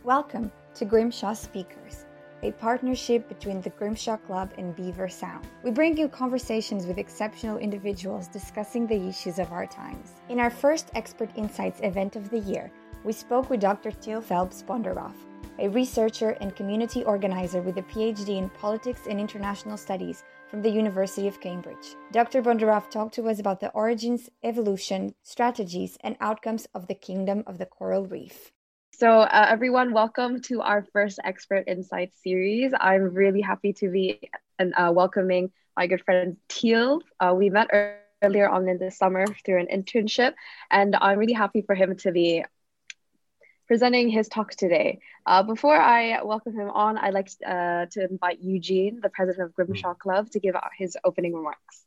Welcome to Grimshaw Speakers, a partnership between the Grimshaw Club and Beaver Sound. We bring you conversations with exceptional individuals discussing the issues of our times. In our first Expert Insights event of the year, we spoke with Dr. Til Phelps Bonderoff, a researcher and community organizer with a PhD in Politics and International Studies from the University of Cambridge. Dr. Bonderoff talked to us about the origins, evolution, strategies, and outcomes of the Kingdom of the Coral Reef. So everyone, welcome to our first Expert Insights series. I'm really happy to be welcoming my good friend Til. We met earlier on in the summer through an internship, and I'm really happy for him to be presenting his talk today. Before I welcome him on, I'd like to invite Eugene, the president of Grimshaw Club, to give out his opening remarks.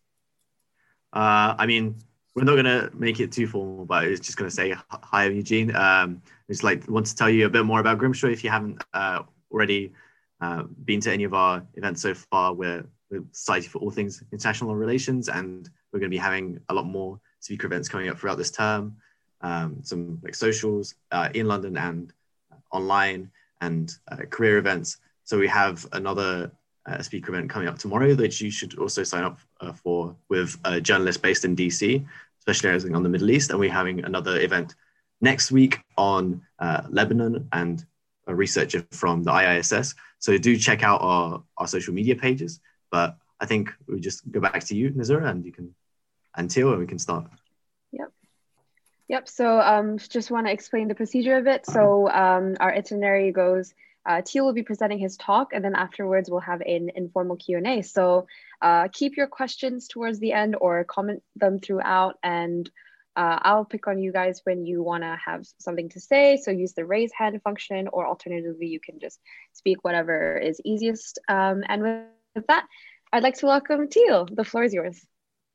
We're not going to make it too formal, but it's just going to say hi, Eugene. Just want to tell you a bit more about Grimshaw if you haven't already been to any of our events so far. We're the Society for All Things International Relations, and we're going to be having a lot more speaker events coming up throughout this term. Some socials in London and online, and career events. So we have another speaker event coming up tomorrow that you should also sign up for with a journalist based in DC, specializing on the Middle East. And we're having another event next week on Lebanon and a researcher from the IISS. So do check out our social media pages. But I think we just go back to you, Nazura, and Til, and we can start. Yep. So just want to explain the procedure a bit. So our itinerary goes, Til will be presenting his talk, and then afterwards we'll have an informal Q&A. So keep your questions towards the end or comment them throughout, and I'll pick on you guys when you want to have something to say. So use the raise hand function, or alternatively, you can just speak whatever is easiest. And with that, I'd like to welcome Til. The floor is yours.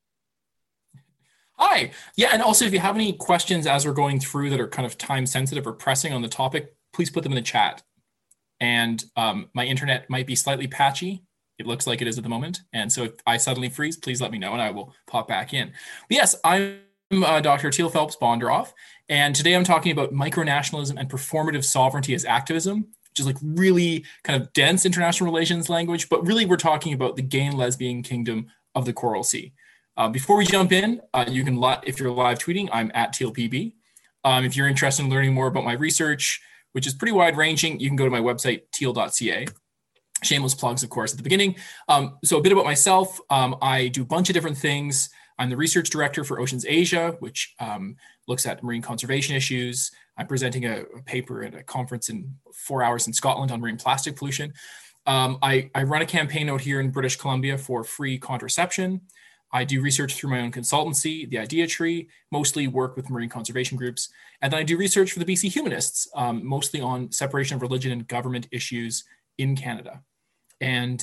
Hi. Yeah, and also if you have any questions as we're going through that are kind of time sensitive or pressing on the topic, please put them in the chat. And my internet might be slightly patchy. It looks like it is at the moment. And so if I suddenly freeze, please let me know and I will pop back in. But yes, I'm Dr. Til Phelps Bonderoff. And today I'm talking about micronationalism and performative sovereignty as activism, which is like really kind of dense international relations language. But really we're talking about the gay and lesbian kingdom of the Coral Sea. Before we jump in, you can, if you're live tweeting, I'm at TilPB. If you're interested in learning more about my research, which is pretty wide ranging, you can go to my website, til.ca. Shameless plugs, of course, at the beginning. So a bit about myself. I do a bunch of different things. I'm the research director for Oceans Asia, which looks at marine conservation issues. I'm presenting a paper at a conference in 4 hours in Scotland on marine plastic pollution. I run a campaign out here in British Columbia for free contraception. I do research through my own consultancy, the Idea Tree, mostly work with marine conservation groups. And then I do research for the BC Humanists, mostly on separation of religion and government issues in Canada. And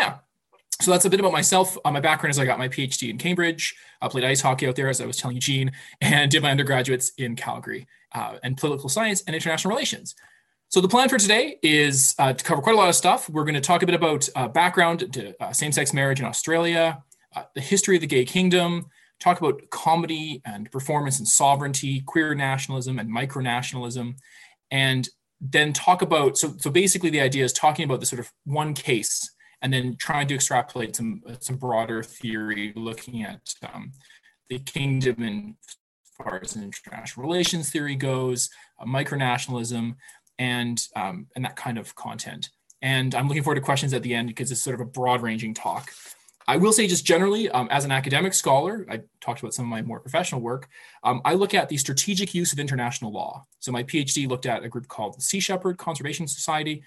so that's a bit about myself. My background is I got my PhD in Cambridge, I played ice hockey out there, as I was telling Eugene, and did my undergraduates in Calgary and political science and international relations. So the plan for today is to cover quite a lot of stuff. We're going to talk a bit about background to same-sex marriage in Australia, the history of the gay kingdom, talk about comedy and performance and sovereignty, queer nationalism and micronationalism, and then talk about, so basically the idea is talking about the sort of one case and then trying to extrapolate some broader theory, looking at the kingdom in as far as international relations theory goes, micronationalism, and that kind of content. And I'm looking forward to questions at the end because it's sort of a broad-ranging talk. I will say just generally, as an academic scholar, I talked about some of my more professional work, I look at the strategic use of international law. So my PhD looked at a group called the Sea Shepherd Conservation Society.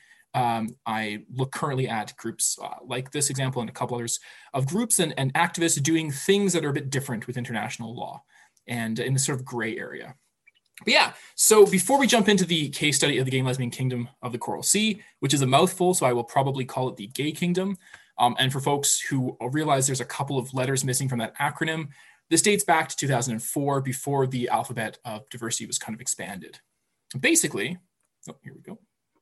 I look currently at groups like this example and a couple others of groups and activists doing things that are a bit different with international law and in this sort of gray area. But yeah, so before we jump into the case study of the gay and lesbian kingdom of the Coral Sea, which is a mouthful, so I will probably call it the gay kingdom. And for folks who realize there's a couple of letters missing from that acronym, this dates back to 2004, before the alphabet of diversity was kind of expanded. Basically, here we go.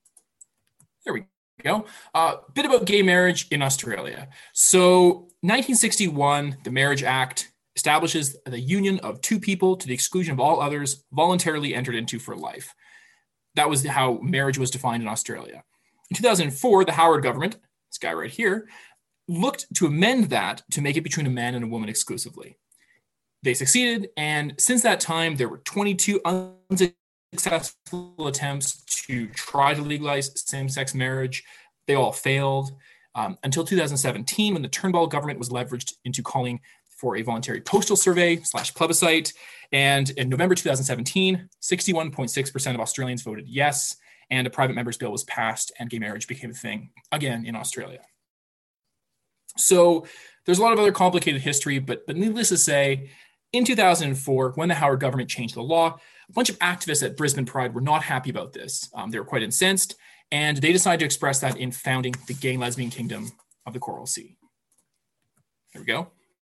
There we go. A bit about gay marriage in Australia. So 1961, the Marriage Act establishes the union of two people to the exclusion of all others voluntarily entered into for life. That was how marriage was defined in Australia. In 2004, the Howard government, this guy right here, looked to amend that to make it between a man and a woman exclusively. They succeeded, and since that time, there were 22 unsuccessful attempts to try to legalize same-sex marriage. They all failed until 2017, when the Turnbull government was leveraged into calling for a voluntary postal survey / plebiscite. And in November 2017, 61.6% of Australians voted yes, and a private member's bill was passed, and gay marriage became a thing again in Australia. So there's a lot of other complicated history, but needless to say, in 2004, when the Howard government changed the law, a bunch of activists at Brisbane Pride were not happy about this. They were quite incensed, and they decided to express that in founding the Gay and Lesbian Kingdom of the Coral Sea. There we go.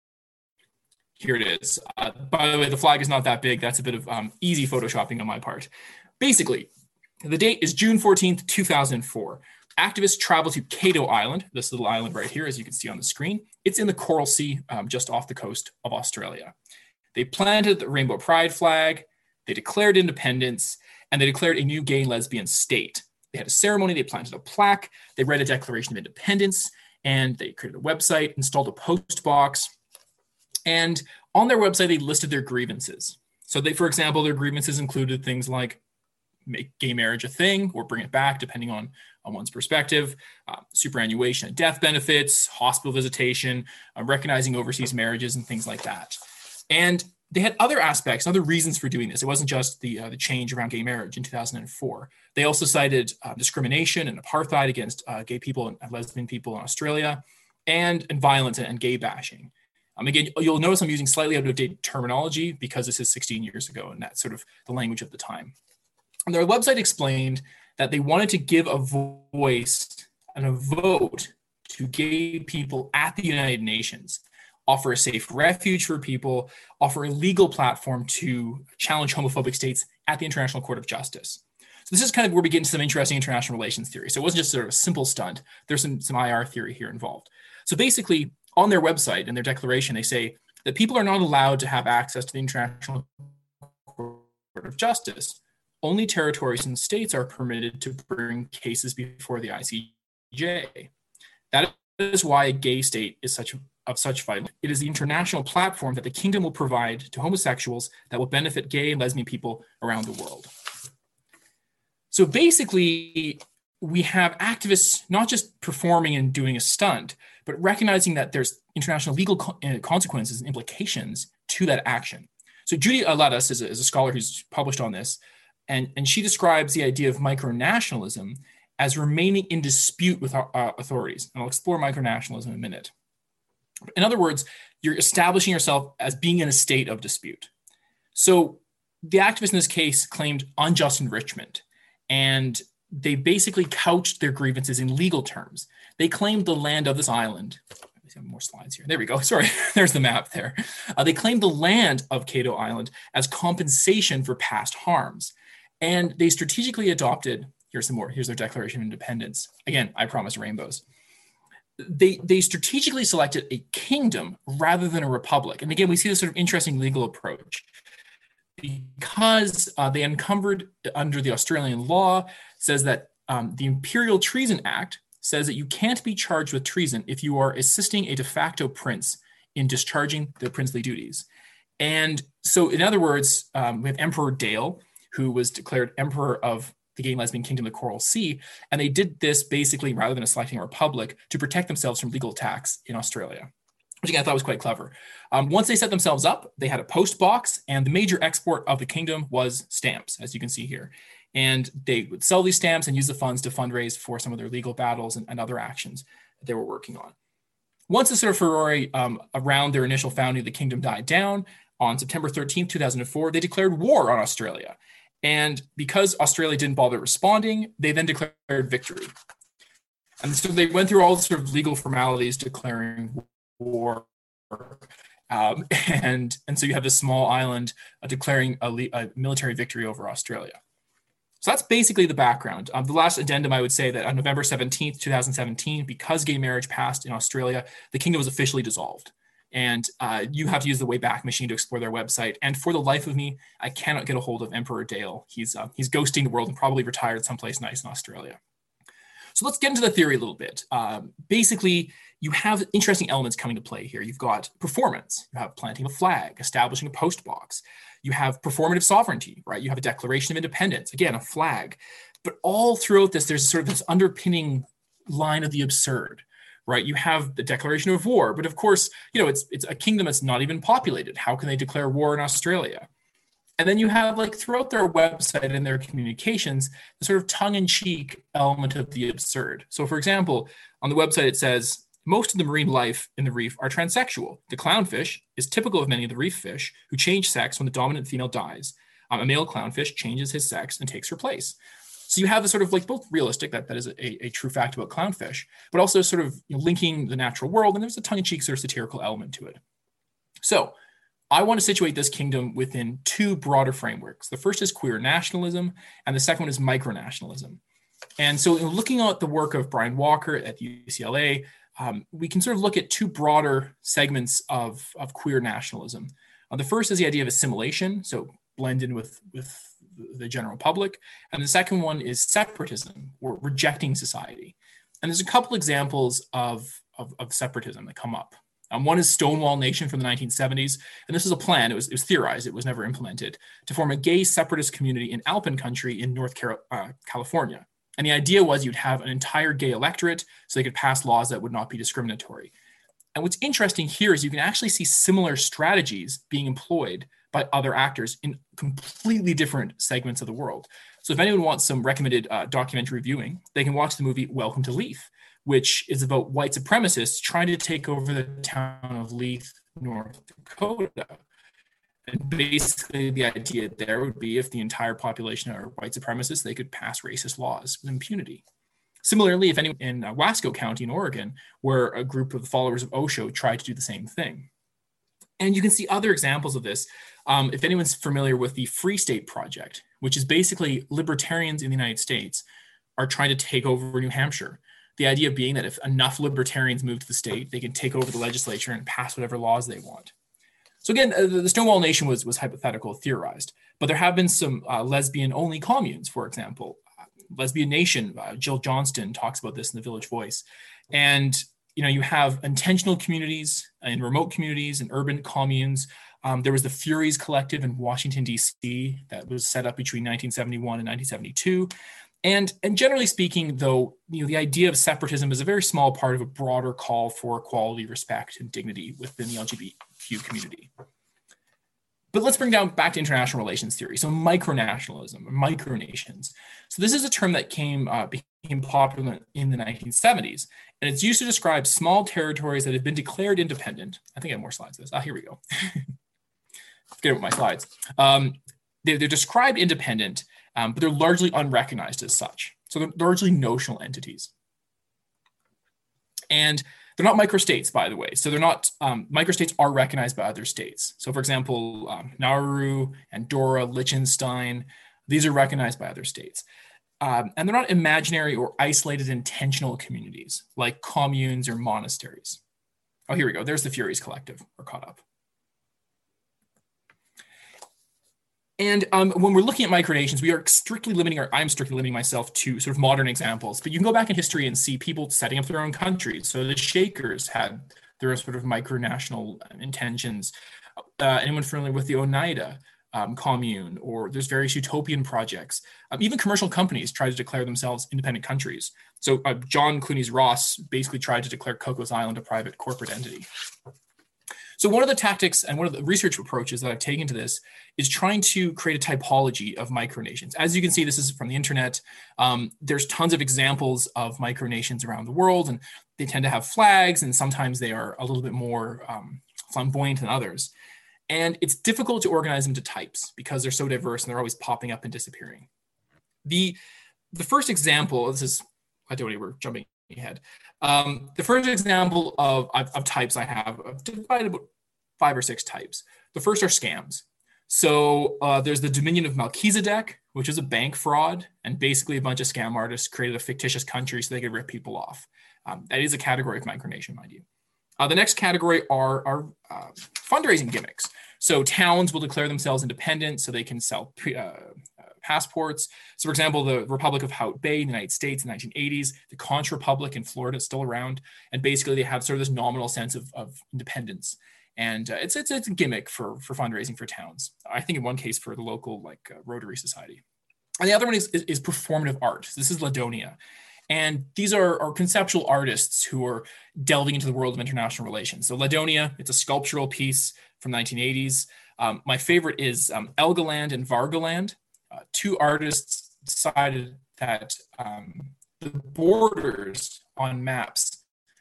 Here it is. By the way, the flag is not that big. That's a bit of easy photoshopping on my part. Basically, the date is June 14th, 2004. Activists travel to Cato Island, this little island right here, as you can see on the screen. It's in the Coral Sea, just off the coast of Australia. They planted the Rainbow Pride flag, they declared independence, and they declared a new gay and lesbian state. They had a ceremony, they planted a plaque, they read a Declaration of Independence, and they created a website, installed a post box, and on their website, they listed their grievances. So they, for example, their grievances included things like make gay marriage a thing or bring it back, depending on one's perspective, superannuation and death benefits, hospital visitation, recognizing overseas marriages, and things like that. And they had other aspects, other reasons for doing this. It wasn't just the change around gay marriage in 2004. They also cited discrimination and apartheid against gay people and lesbian people in Australia, and violence and gay bashing. Again, you'll notice I'm using slightly out-of-date terminology because this is 16 years ago, and that's sort of the language of the time. And their website explained that they wanted to give a voice and a vote to gay people at the United Nations, offer a safe refuge for people, offer a legal platform to challenge homophobic states at the International Court of Justice. So this is kind of where we get into some interesting international relations theory. So it wasn't just sort of a simple stunt. There's some IR theory here involved. So basically, on their website and their declaration, they say that people are not allowed to have access to the International Court of Justice. Only territories and states are permitted to bring cases before the ICJ. That is why a gay state is of such vital. It is the international platform that the kingdom will provide to homosexuals that will benefit gay and lesbian people around the world. So basically, we have activists not just performing and doing a stunt, but recognizing that there's international legal consequences and implications to that action. So Judy Aletas is a scholar who's published on this, and she describes the idea of micronationalism as remaining in dispute with our authorities. And I'll explore micronationalism in a minute. In other words, you're establishing yourself as being in a state of dispute. So the activists in this case claimed unjust enrichment, and they basically couched their grievances in legal terms. They claimed the land of this island. Let me see more slides here. There we go. Sorry, there's the map there. They claimed the land of Cato Island as compensation for past harms. And they strategically adopted, here's some more, here's their Declaration of Independence. Again, I promise rainbows. They strategically selected a kingdom rather than a republic. And again, we see this sort of interesting legal approach because they encumbered under the Australian law says that the Imperial Treason Act says that you can't be charged with treason if you are assisting a de facto prince in discharging their princely duties. And so in other words, we have Emperor Dale, who was declared emperor of the gay and lesbian kingdom of the Coral Sea. And they did this basically rather than selecting a republic to protect themselves from legal attacks in Australia, which again, I thought was quite clever. Once they set themselves up, they had a post box, and the major export of the kingdom was stamps, as you can see here. And they would sell these stamps and use the funds to fundraise for some of their legal battles and other actions that they were working on. Once the sort of furore around their initial founding of the kingdom died down, on September 13th, 2004, they declared war on Australia. And because Australia didn't bother responding, they then declared victory. And so they went through all the sort of legal formalities declaring war. And so you have this small island declaring a military victory over Australia. So that's basically the background. The last addendum, I would say that on November 17th, 2017, because gay marriage passed in Australia, the kingdom was officially dissolved. And you have to use the Wayback Machine to explore their website. And for the life of me, I cannot get a hold of Emperor Dale. He's ghosting the world and probably retired someplace nice in Australia. So let's get into the theory a little bit. Basically, you have interesting elements coming to play here. You've got performance. You have planting a flag, establishing a post box. You have performative sovereignty, right? You have a Declaration of Independence, again, a flag. But all throughout this, there's sort of this underpinning line of the absurd, right? You have the declaration of war, but of course, it's a kingdom that's not even populated. How can they declare war in Australia? And then you have, like, throughout their website and their communications, the sort of tongue-in-cheek element of the absurd. So, for example, on the website, it says, most of the marine life in the reef are transsexual. The clownfish is typical of many of the reef fish who change sex when the dominant female dies. A male clownfish changes his sex and takes her place. So you have a sort of, like, both realistic, that is a true fact about clownfish, but also sort of linking the natural world, and there's a tongue-in-cheek sort of satirical element to it. So I want to situate this kingdom within two broader frameworks. The first is queer nationalism, and the second one is micronationalism. And so looking at the work of Brian Walker at UCLA, we can sort of look at two broader segments of queer nationalism. The first is the idea of assimilation, so blend in with the general public. And the second one is separatism, or rejecting society. And there's a couple examples of separatism that come up. One is Stonewall Nation from the 1970s. And this is a plan, it was theorized, it was never implemented, to form a gay separatist community in Alpine country in North California. And the idea was you'd have an entire gay electorate so they could pass laws that would not be discriminatory. And what's interesting here is you can actually see similar strategies being employed by other actors in completely different segments of the world. So if anyone wants some recommended documentary viewing, they can watch the movie Welcome to Leith, which is about white supremacists trying to take over the town of Leith, North Dakota. And basically the idea there would be if the entire population are white supremacists, they could pass racist laws with impunity. Similarly, if anyone in Wasco County in Oregon, where a group of followers of Osho tried to do the same thing. And you can see other examples of this. If anyone's familiar with the Free State Project, which is basically libertarians in the United States are trying to take over New Hampshire. The idea being that if enough libertarians move to the state, they can take over the legislature and pass whatever laws they want. So again, the Stonewall Nation was hypothetical, theorized, but there have been some lesbian-only communes, for example. Lesbian Nation, Jill Johnston talks about this in the Village Voice. And you have intentional communities in remote communities and urban communes. There was the Furies Collective in Washington, D.C. that was set up between 1971 and 1972. And generally speaking, though, the idea of separatism is a very small part of a broader call for equality, respect, and dignity within the LGBTQ community. But let's bring back to international relations theory. So micronationalism, or micronations. So this is a term that became popular in the 1970s, and it's used to describe small territories that have been declared independent. I think I have more slides of this. Here we go. Forget about my slides. They're described independent, but they're largely unrecognized as such. So they're largely notional entities. And they're not microstates, by the way. So they're not, microstates are recognized by other states. So for example, Nauru, Andorra, Liechtenstein, these are recognized by other states. And they're not imaginary or isolated intentional communities like communes or monasteries. Oh, here we go. There's the Furies Collective. We're caught up. And when we're looking at micronations, we are I'm strictly limiting myself to sort of modern examples, but you can go back in history and see people setting up their own countries. So the Shakers had their sort of micronational intentions. Anyone familiar with the Oneida commune, or there's various utopian projects. Even commercial companies try to declare themselves independent countries. So John Clooney's Ross basically tried to declare Cocos Island a private corporate entity. So one of the tactics and one of the research approaches that I've taken to this is trying to create a typology of micronations. As you can see, this is from the internet. There's tons of examples of micronations around the world, and they tend to have flags, and sometimes they are a little bit more flamboyant than others. And it's difficult to organize them to types because they're so diverse and they're always popping up and disappearing. The first example, we're jumping ahead. The first example of types I have, I've divided about 5 or 6 types. The first are scams. So there's the Dominion of Melchizedek, which is a bank fraud. And basically a bunch of scam artists created a fictitious country so they could rip people off. That is a category of micronation, mind you. The next category are fundraising gimmicks. So towns will declare themselves independent so they can sell passports. So for example, the Republic of Hout Bay in the United States in the 1980s, the Conch Republic in Florida is still around. And basically they have sort of this nominal sense of independence. And it's a gimmick for fundraising for towns. I think in one case for the local Rotary Society. And the other one is performative art. This is Ladonia. And these are conceptual artists who are delving into the world of international relations. So Ladonia, it's a sculptural piece from the 1980s. My favorite is Elgaland and Vargaland. Two artists decided that the borders on maps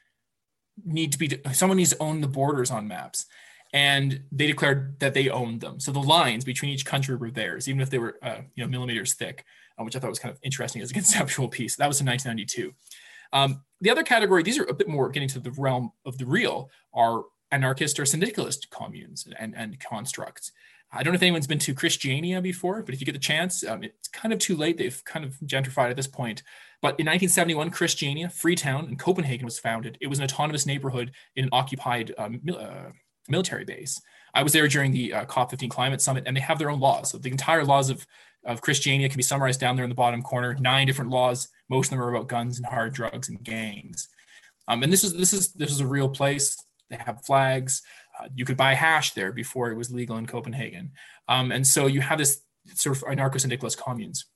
someone needs to own the borders on maps. And they declared that they owned them. So the lines between each country were theirs, even if they were millimeters thick, which I thought was kind of interesting as a conceptual piece. That was in 1992. The other category, these are a bit more getting to the realm of the real, are anarchist or syndicalist communes and constructs. I don't know if anyone's been to Christiania before, but if you get the chance, it's kind of too late. They've kind of gentrified at this point. But in 1971, Christiania, Freetown in Copenhagen was founded. It was an autonomous neighborhood in an occupied military base. I was there during the COP15 climate summit, and they have their own laws. So the entire laws of Christiania can be summarized down there in the bottom corner. 9 different laws. Most of them are about guns and hard drugs and gangs. And this is a real place. They have flags. You could buy hash there before it was legal in Copenhagen. And so you have this sort of anarcho-syndicalist communes.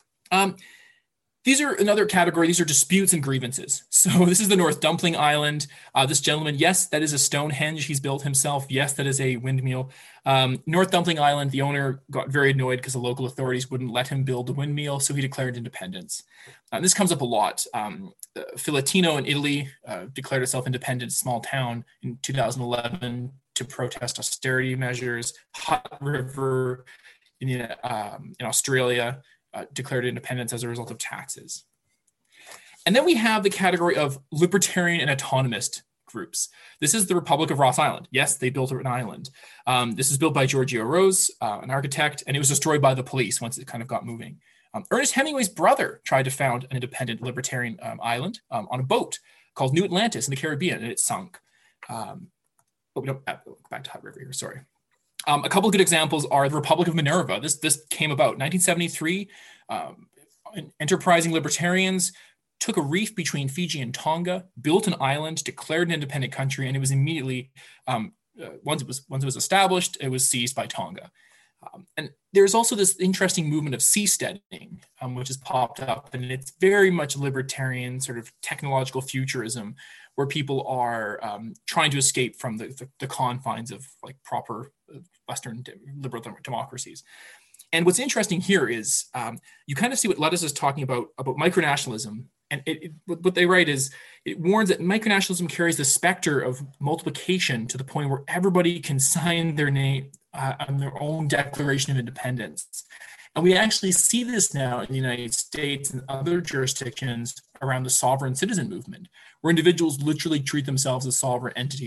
These are another category. These are disputes and grievances. So this is the North Dumpling Island. This gentleman, yes, that is a Stonehenge he's built himself. Yes, that is a windmill. North Dumpling Island, the owner got very annoyed because the local authorities wouldn't let him build the windmill, so he declared independence. This comes up a lot. Filatino in Italy declared itself independent, small town, in 2011 to protest austerity measures. Hutt River in Australia declared independence as a result of taxes. And then we have the category of libertarian and autonomist groups. This is the Republic of Ross Island. Yes, they built an island. This is built by Giorgio Rose, an architect, and it was destroyed by the police once it kind of got moving. Ernest Hemingway's brother tried to found an independent libertarian island on a boat called New Atlantis in the Caribbean, and it sunk. But we don't back to Hutt River here, sorry. A couple of good examples are the Republic of Minerva. This came about 1973. Enterprising libertarians took a reef between Fiji and Tonga, built an island, declared an independent country, and it was immediately once it was established, it was seized by Tonga. And there's also this interesting movement of seasteading, which has popped up, and it's very much libertarian sort of technological futurism, where people are trying to escape from the confines of like proper Western liberal democracies. And what's interesting here is you kind of see what Ludus is talking about micronationalism. And what they write is, it warns that micronationalism carries the specter of multiplication to the point where everybody can sign their name on their own Declaration of Independence. And we actually see this now in the United States and other jurisdictions around the sovereign citizen movement, where individuals literally treat themselves as sovereign entities.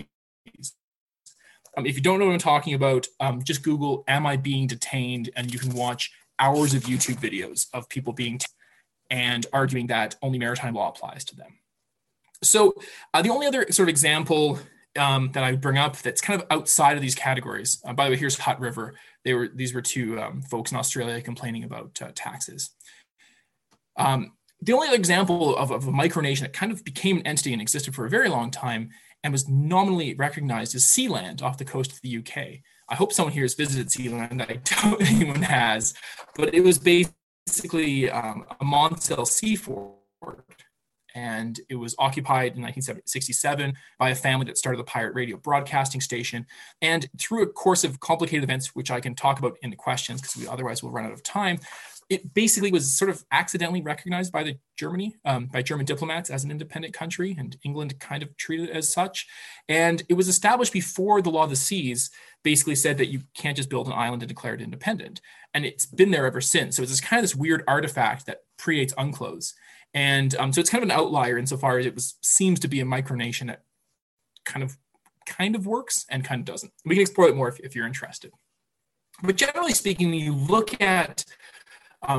If you don't know what I'm talking about, just Google, "Am I being detained?" and you can watch hours of YouTube videos of people being and arguing that only maritime law applies to them. So the only other sort of example that I bring up that's kind of outside of these categories, by the way, here's Hutt River. These were two folks in Australia complaining about taxes. The only other example of a micronation that kind of became an entity and existed for a very long time and was nominally recognized as Sealand off the coast of the UK. I hope someone here has visited Sealand. I doubt anyone has, but it was basically a Monsell seafort, and it was occupied in 1967 by a family that started the pirate radio broadcasting station. And through a course of complicated events, which I can talk about in the questions because otherwise we'll run out of time, it basically was sort of accidentally recognized by by German diplomats as an independent country, and England kind of treated it as such. And it was established before the Law of the Seas basically said that you can't just build an island and declare it independent. And it's been there ever since. So it's kind of this weird artifact that predates UNCLOS. And so it's kind of an outlier insofar as it seems to be a micronation that kind of works and kind of doesn't. We can explore it more if you're interested. But generally speaking, when you look at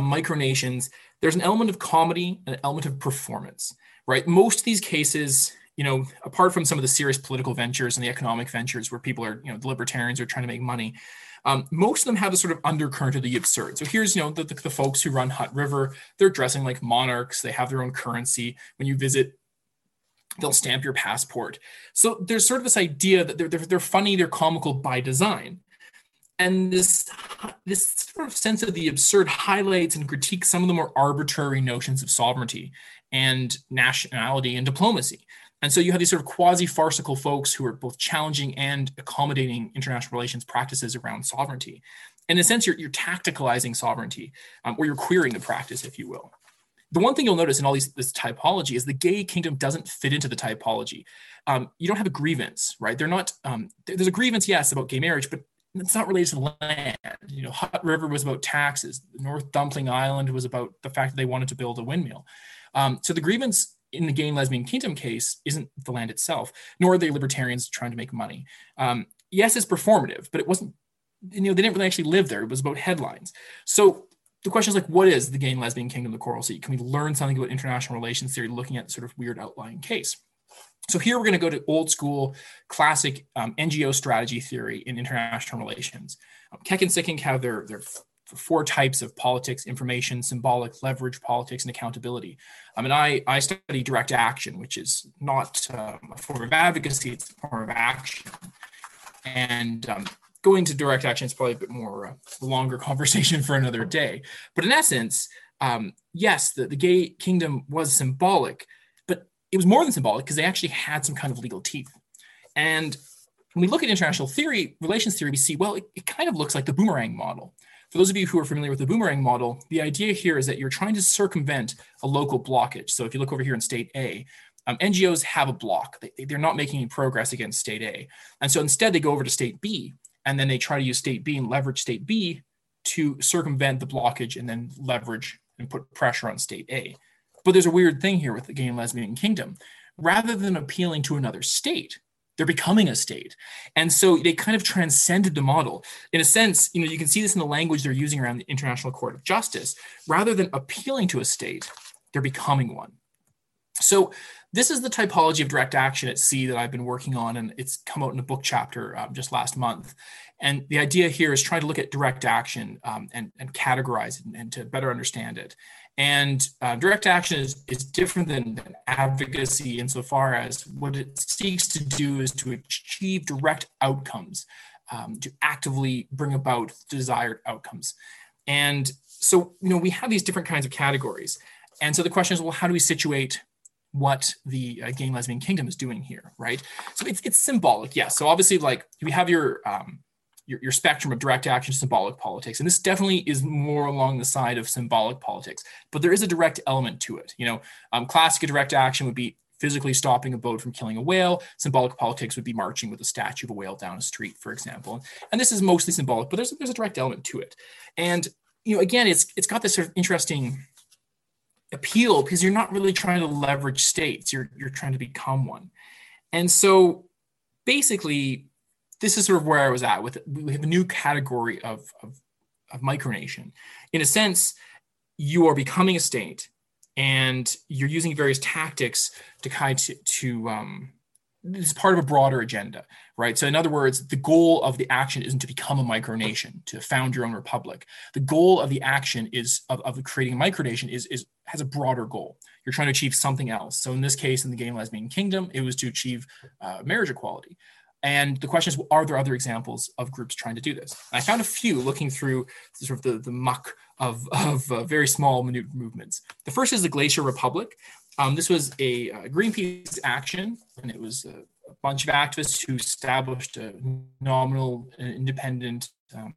micronations, there's an element of comedy and an element of performance, right? Most of these cases apart from some of the serious political ventures and the economic ventures where people are, the libertarians are trying to make money, most of them have a sort of undercurrent of the absurd. So here's, the folks who run Hutt River, they're dressing like monarchs. They have their own currency. When you visit, they'll stamp your passport. So there's sort of this idea that they're funny, they're comical by design. And this sort of sense of the absurd highlights and critiques some of the more arbitrary notions of sovereignty and nationality and diplomacy. And so you have these sort of quasi-farcical folks who are both challenging and accommodating international relations practices around sovereignty. In a sense, you're tacticalizing sovereignty, or you're queering the practice, if you will. The one thing you'll notice in all this typology is the gay kingdom doesn't fit into the typology. You don't have a grievance, right? They're not. There's a grievance, yes, about gay marriage, but it's not related to land. Hutt River was about taxes. North Dumpling Island was about the fact that they wanted to build a windmill. So the grievance in the gay and lesbian kingdom case isn't the land itself, nor are they libertarians trying to make money. Yes, it's performative, but it wasn't, they didn't really actually live there. It was about headlines. So the question is like, what is the gay and lesbian kingdom of the Coral Sea? Can we learn something about international relations theory looking at sort of weird outlying case? So here we're going to go to old school, classic NGO strategy theory in international relations. Keck and Sikkink have their 4 types of politics: information, symbolic, leverage, politics, and accountability. And I study direct action, which is not a form of advocacy, it's a form of action. And going to direct action is probably a bit more longer conversation for another day. But in essence, yes, the gay kingdom was symbolic, but it was more than symbolic because they actually had some kind of legal teeth. And when we look at international theory, relations theory, we see, well, it kind of looks like the boomerang model. For those of you who are familiar with the boomerang model, the idea here is that you're trying to circumvent a local blockage. So if you look over here in state A, NGOs have a block. They're not making any progress against state A. And so instead they go over to state B, and then they try to use state B and leverage state B to circumvent the blockage and then leverage and put pressure on state A. But there's a weird thing here with the gay and lesbian kingdom. Rather than appealing to another state, they're becoming a state. And so they kind of transcended the model. In a sense, you can see this in the language they're using around the International Court of Justice. Rather than appealing to a state, they're becoming one. So this is the typology of direct action at sea that I've been working on, and it's come out in a book chapter just last month. And the idea here is trying to look at direct action and categorize it and to better understand it. And direct action is different than advocacy insofar as what it seeks to do is to achieve direct outcomes, to actively bring about desired outcomes. And so, we have these different kinds of categories. And so the question is, well, how do we situate what the gay and lesbian kingdom is doing here, right? So it's symbolic, yes. So obviously, like, you have your spectrum of direct action, symbolic politics, and this definitely is more along the side of symbolic politics. But there is a direct element to it. Classic direct action would be physically stopping a boat from killing a whale. Symbolic politics would be marching with a statue of a whale down a street, for example. And this is mostly symbolic, but there's a direct element to it. And again, it's got this sort of interesting appeal because you're not really trying to leverage states, you're trying to become one. And so basically this is sort of where I was at with it. We have a new category of micronation. In a sense, you are becoming a state and you're using various tactics to kind to this is part of a broader agenda, right? So in other words, the goal of the action isn't to become a micronation, to found your own republic. The goal of the action is of creating a micronation has a broader goal. You're trying to achieve something else. So in this case, in the gay and lesbian kingdom, it was to achieve marriage equality. And the question is, are there other examples of groups trying to do this? And I found a few looking through sort of the muck of very small, minute movements. The first is the Glacier Republic. This was a Greenpeace action, and it was a bunch of activists who established a nominal independent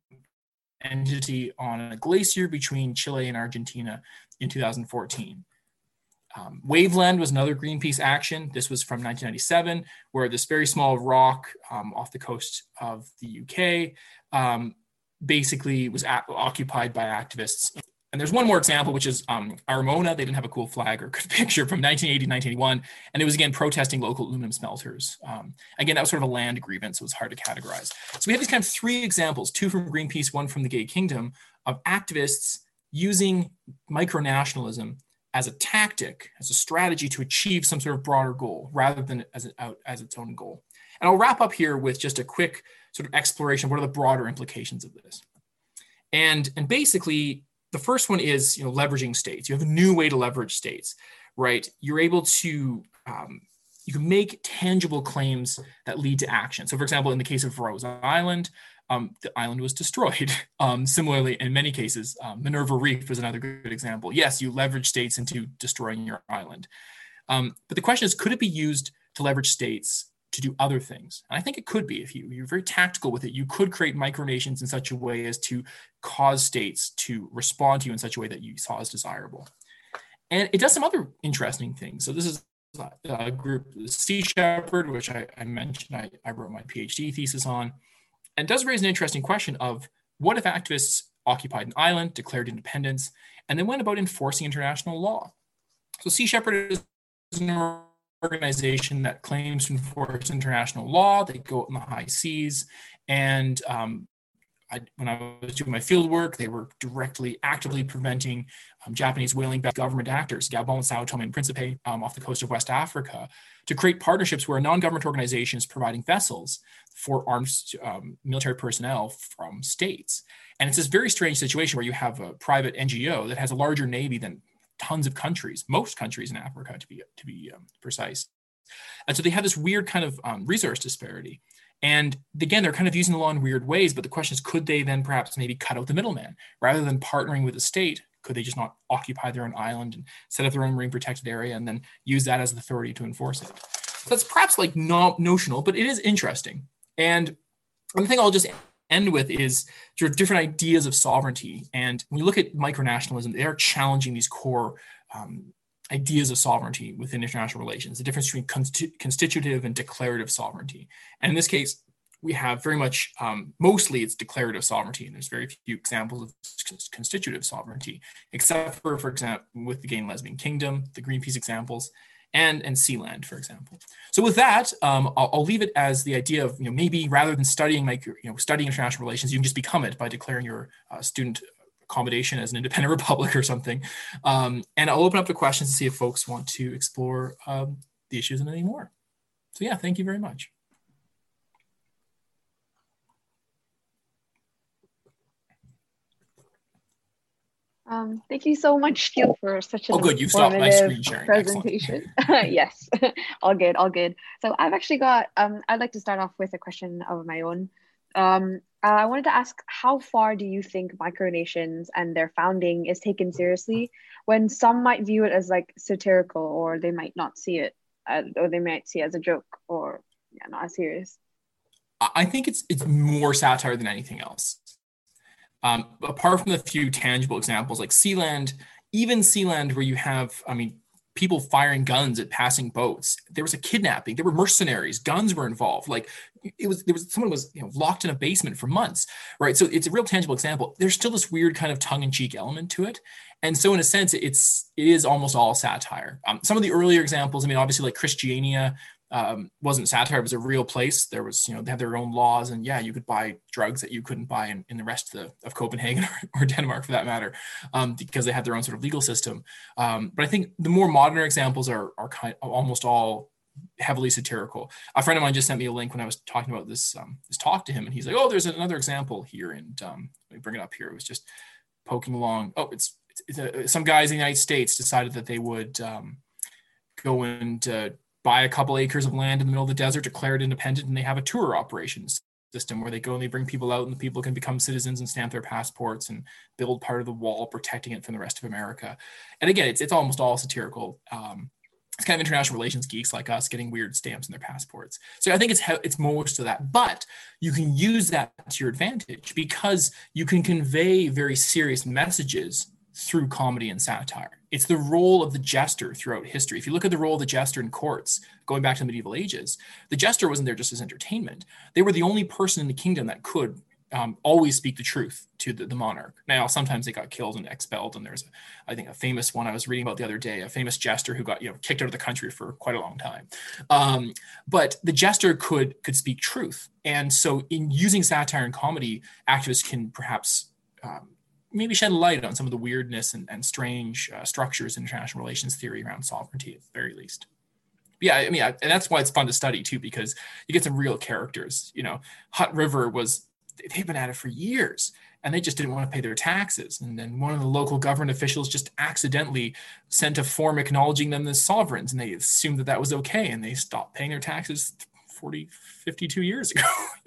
entity on a glacier between Chile and Argentina in 2014. Waveland was another Greenpeace action. This was from 1997, where this very small rock off the coast of the UK basically was occupied by activists. And there's one more example, which is Armona. They didn't have a cool flag or good picture from 1980 to 1981. And it was, again, protesting local aluminum smelters. Again, that was sort of a land grievance. So it was hard to categorize. So we have these kind of 3 examples, 2 from Greenpeace, 1 from the Gay Kingdom, of activists using micronationalism as a tactic, as a strategy to achieve some sort of broader goal rather than as its own goal. And I'll wrap up here with just a quick sort of exploration of what are the broader implications of this. And basically, the first one is, leveraging states. You have a new way to leverage states, right? You're able to, you can make tangible claims that lead to action. So for example, in the case of Rose Island, the island was destroyed. Similarly, in many cases, Minerva Reef is another good example. Yes, you leverage states into destroying your island. But the question is, could it be used to leverage states to do other things? And I think it could be. If you're very tactical with it, you could create micronations in such a way as to cause states to respond to you in such a way that you saw as desirable. And it does some other interesting things. So this is a group, Sea Shepherd, which I mentioned I wrote my PhD thesis on, and does raise an interesting question of what if activists occupied an island, declared independence, and then went about enforcing international law? So Sea Shepherd is an organization that claims to enforce international law. They go out in the high seas, and when I was doing my field work, they were actively preventing Japanese whaling government actors, Gabon, Sao Tome and Principe, off the coast of West Africa, to create partnerships where a non-government organization is providing vessels for armed military personnel from states. And it's this very strange situation where you have a private NGO that has a larger navy than tons of countries, most countries in Africa to be precise. And so they have this weird kind of resource disparity. And again, they're kind of using the law in weird ways, but the question is, could they then perhaps maybe cut out the middleman? Rather than partnering with the state, could they just not occupy their own island and set up their own marine protected area and then use that as the authority to enforce it? So that's perhaps like not notional, but it is interesting. And one thing I'll just end with is sort of different ideas of sovereignty. And when you look at micronationalism, they are challenging these core ideas of sovereignty within international relations, the difference between constitutive and declarative sovereignty. And in this case, we have very much, mostly it's declarative sovereignty, and there's very few examples of constitutive sovereignty, except for example, with the Gay and Lesbian Kingdom, the Greenpeace examples, and Sealand, for example. So with that, I'll leave it as the idea of, maybe rather than studying international relations, you can just become it by declaring your student accommodation as an independent republic or something. And I'll open up to questions to see if folks want to explore the issues and any more. So yeah, thank you very much. Thank you so much, Steele, for such an good. You've stopped my screen sharing presentation. Yes, all good. So I've actually got, I'd like to start off with a question of my own. I wanted to ask, how far do you think micronations and their founding is taken seriously when some might view it as like satirical, or they might not see it, or they might see it as a joke, or not as serious? I think it's more satire than anything else. Apart from the few tangible examples like Sealand, even Sealand, where you have, people firing guns at passing boats. There was a kidnapping. There were mercenaries. Guns were involved. Like someone was locked in a basement for months, right? So it's a real tangible example. There's still this weird kind of tongue-in-cheek element to it, and so in a sense, it is almost all satire. Some of the earlier examples, obviously like Christiania. Wasn't satire, it was a real place. There was, they had their own laws, and you could buy drugs that you couldn't buy in the rest of Copenhagen or Denmark for that matter, because they had their own sort of legal system. But I think the more modern examples are almost all heavily satirical. A friend of mine just sent me a link when I was talking about this talk to him, and he's like, oh, there's another example here. And let me bring it up here. It was just poking along. Oh, it's some guys in the United States decided that they would go and buy a couple acres of land in the middle of the desert, declare it independent, and they have a tour operations system where they go and they bring people out, and the people can become citizens and stamp their passports and build part of the wall protecting it from the rest of America. And again, it's almost all satirical. It's kind of international relations geeks like us getting weird stamps in their passports. So I think it's most of that, but you can use that to your advantage because you can convey very serious messages through comedy and satire. It's the role of the jester throughout history. If you look at the role of the jester in courts, going back to the medieval ages, the jester wasn't there just as entertainment. They were the only person in the kingdom that could always speak the truth to the monarch. Now, sometimes they got killed and expelled, and there's, I think, a famous one I was reading about the other day, a famous jester who got kicked out of the country for quite a long time. But the jester could speak truth. And so in using satire and comedy, activists can perhaps maybe shed light on some of the weirdness and strange structures in international relations theory around sovereignty at the very least. Yeah, I mean, and that's why it's fun to study too, because you get some real characters. Hutt River they've been at it for years, and they just didn't want to pay their taxes. And then one of the local government officials just accidentally sent a form acknowledging them as sovereigns, and they assumed that was okay, and they stopped paying their taxes 52 years ago,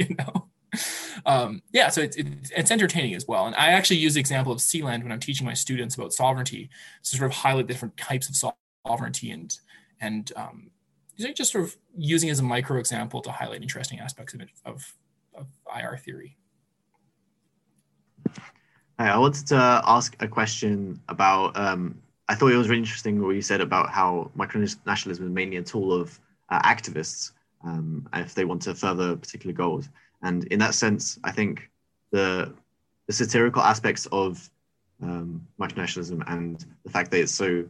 Yeah, so it's entertaining as well. And I actually use the example of Sealand when I'm teaching my students about sovereignty to sort of highlight different types of sovereignty and just sort of using as a micro example to highlight interesting aspects of IR theory. Hi, I wanted to ask a question about, I thought it was really interesting what you said about how micronationalism is mainly a tool of activists if they want to further particular goals. And in that sense, I think the satirical aspects of micronationalism and the fact that it's so,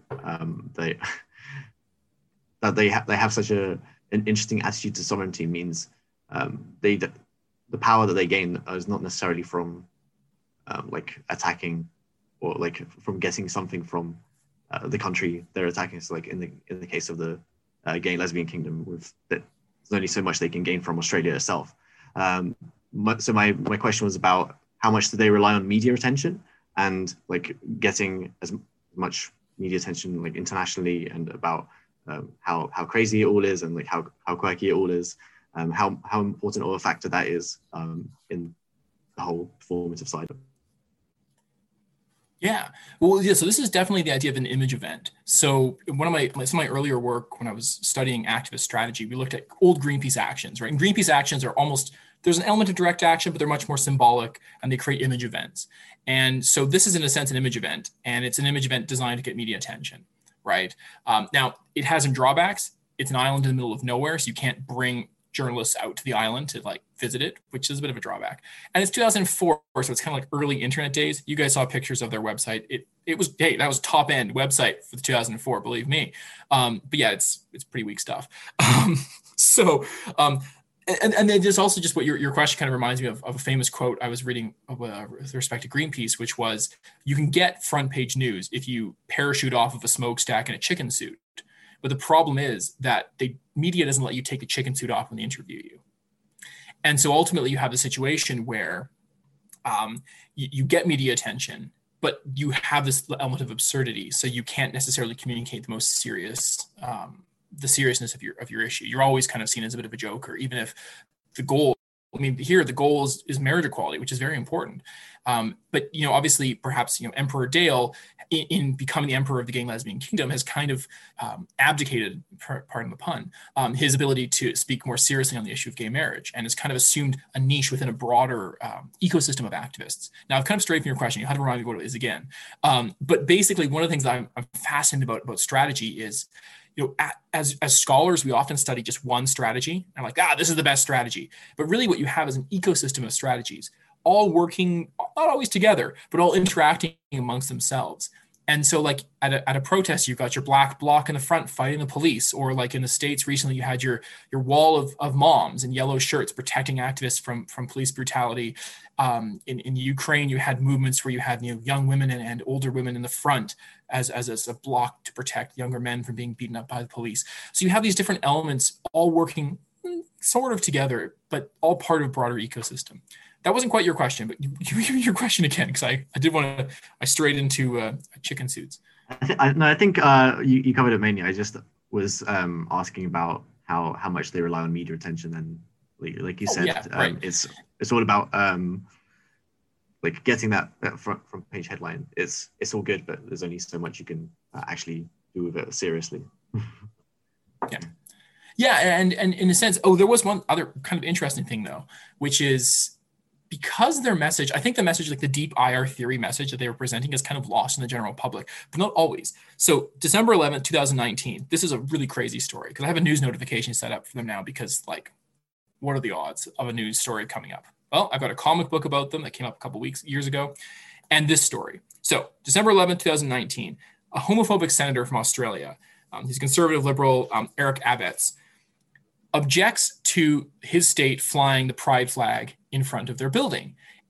they have such an interesting attitude to sovereignty means the power that they gain is not necessarily from like attacking or like from getting something from the country they're attacking. So like in the case of the gay and lesbian kingdom, there's only so much they can gain from Australia itself. So my question was about how much do they rely on media attention and like getting as much media attention like internationally, and about how crazy it all is, and like how quirky it all is, how important of a factor that is in the whole formative side. Yeah, well, yeah. So this is definitely the idea of an image event. So some of my earlier work when I was studying activist strategy, we looked at old Greenpeace actions, right? And Greenpeace actions are there's an element of direct action, but they're much more symbolic, and they create image events. And so this is in a sense an image event, and it's an image event designed to get media attention, right? Now it has some drawbacks. It's an island in the middle of nowhere, so you can't bring journalists out to the island to like visit it, which is a bit of a drawback. And it's 2004, so it's kind of like early internet days. You guys saw pictures of their website. That was top end website for the 2004, believe me. But yeah, it's pretty weak stuff. And then there's also just what your question kind of reminds me of a famous quote I was reading with respect to Greenpeace, which was, you can get front page news if you parachute off of a smokestack in a chicken suit. But the problem is that the media doesn't let you take the chicken suit off when they interview you. And so ultimately you have a situation where you get media attention, but you have this element of absurdity. So you can't necessarily communicate the most serious, the seriousness of your issue. You're always kind of seen as a bit of a joker, even if the goal, here the goal is marriage equality, which is very important. But obviously, perhaps Emperor Dale, in becoming the emperor of the gay and lesbian kingdom, has kind of abdicated, pardon the pun, his ability to speak more seriously on the issue of gay marriage, and has kind of assumed a niche within a broader ecosystem of activists. Now, I've kind of strayed from your question. You had to remind me what it is again. But basically, one of the things that I'm fascinated about strategy is, as scholars, we often study just one strategy. And like, this is the best strategy. But really what you have is an ecosystem of strategies, all working, not always together, but all interacting amongst themselves. And so like at a protest, you've got your black bloc in the front fighting the police, or like in the States recently, you had your wall of moms in yellow shirts protecting activists from police brutality. In Ukraine, you had movements where you had young women and older women in the front as a block to protect younger men from being beaten up by the police. So you have these different elements all working sort of together, but all part of a broader ecosystem. That wasn't quite your question, but your question again, because I strayed into chicken suits. I think you covered it mainly. I just was asking about how much they rely on media attention, and like you said, right. It's all about like getting that front page headline. It's all good, but there's only so much you can actually do with it seriously. Yeah, and in a sense, there was one other kind of interesting thing though, which is, because their message, I think the message, like the deep IR theory message that they were presenting, is kind of lost in the general public, but not always. So December 11th, 2019, this is a really crazy story, because I have a news notification set up for them now, because like, what are the odds of a news story coming up? Well, I've got a comic book about them that came up a couple years ago, and this story. So December 11th, 2019, a homophobic senator from Australia, he's a conservative liberal, Eric Abetz, objects to his state flying the pride flag in front of their building.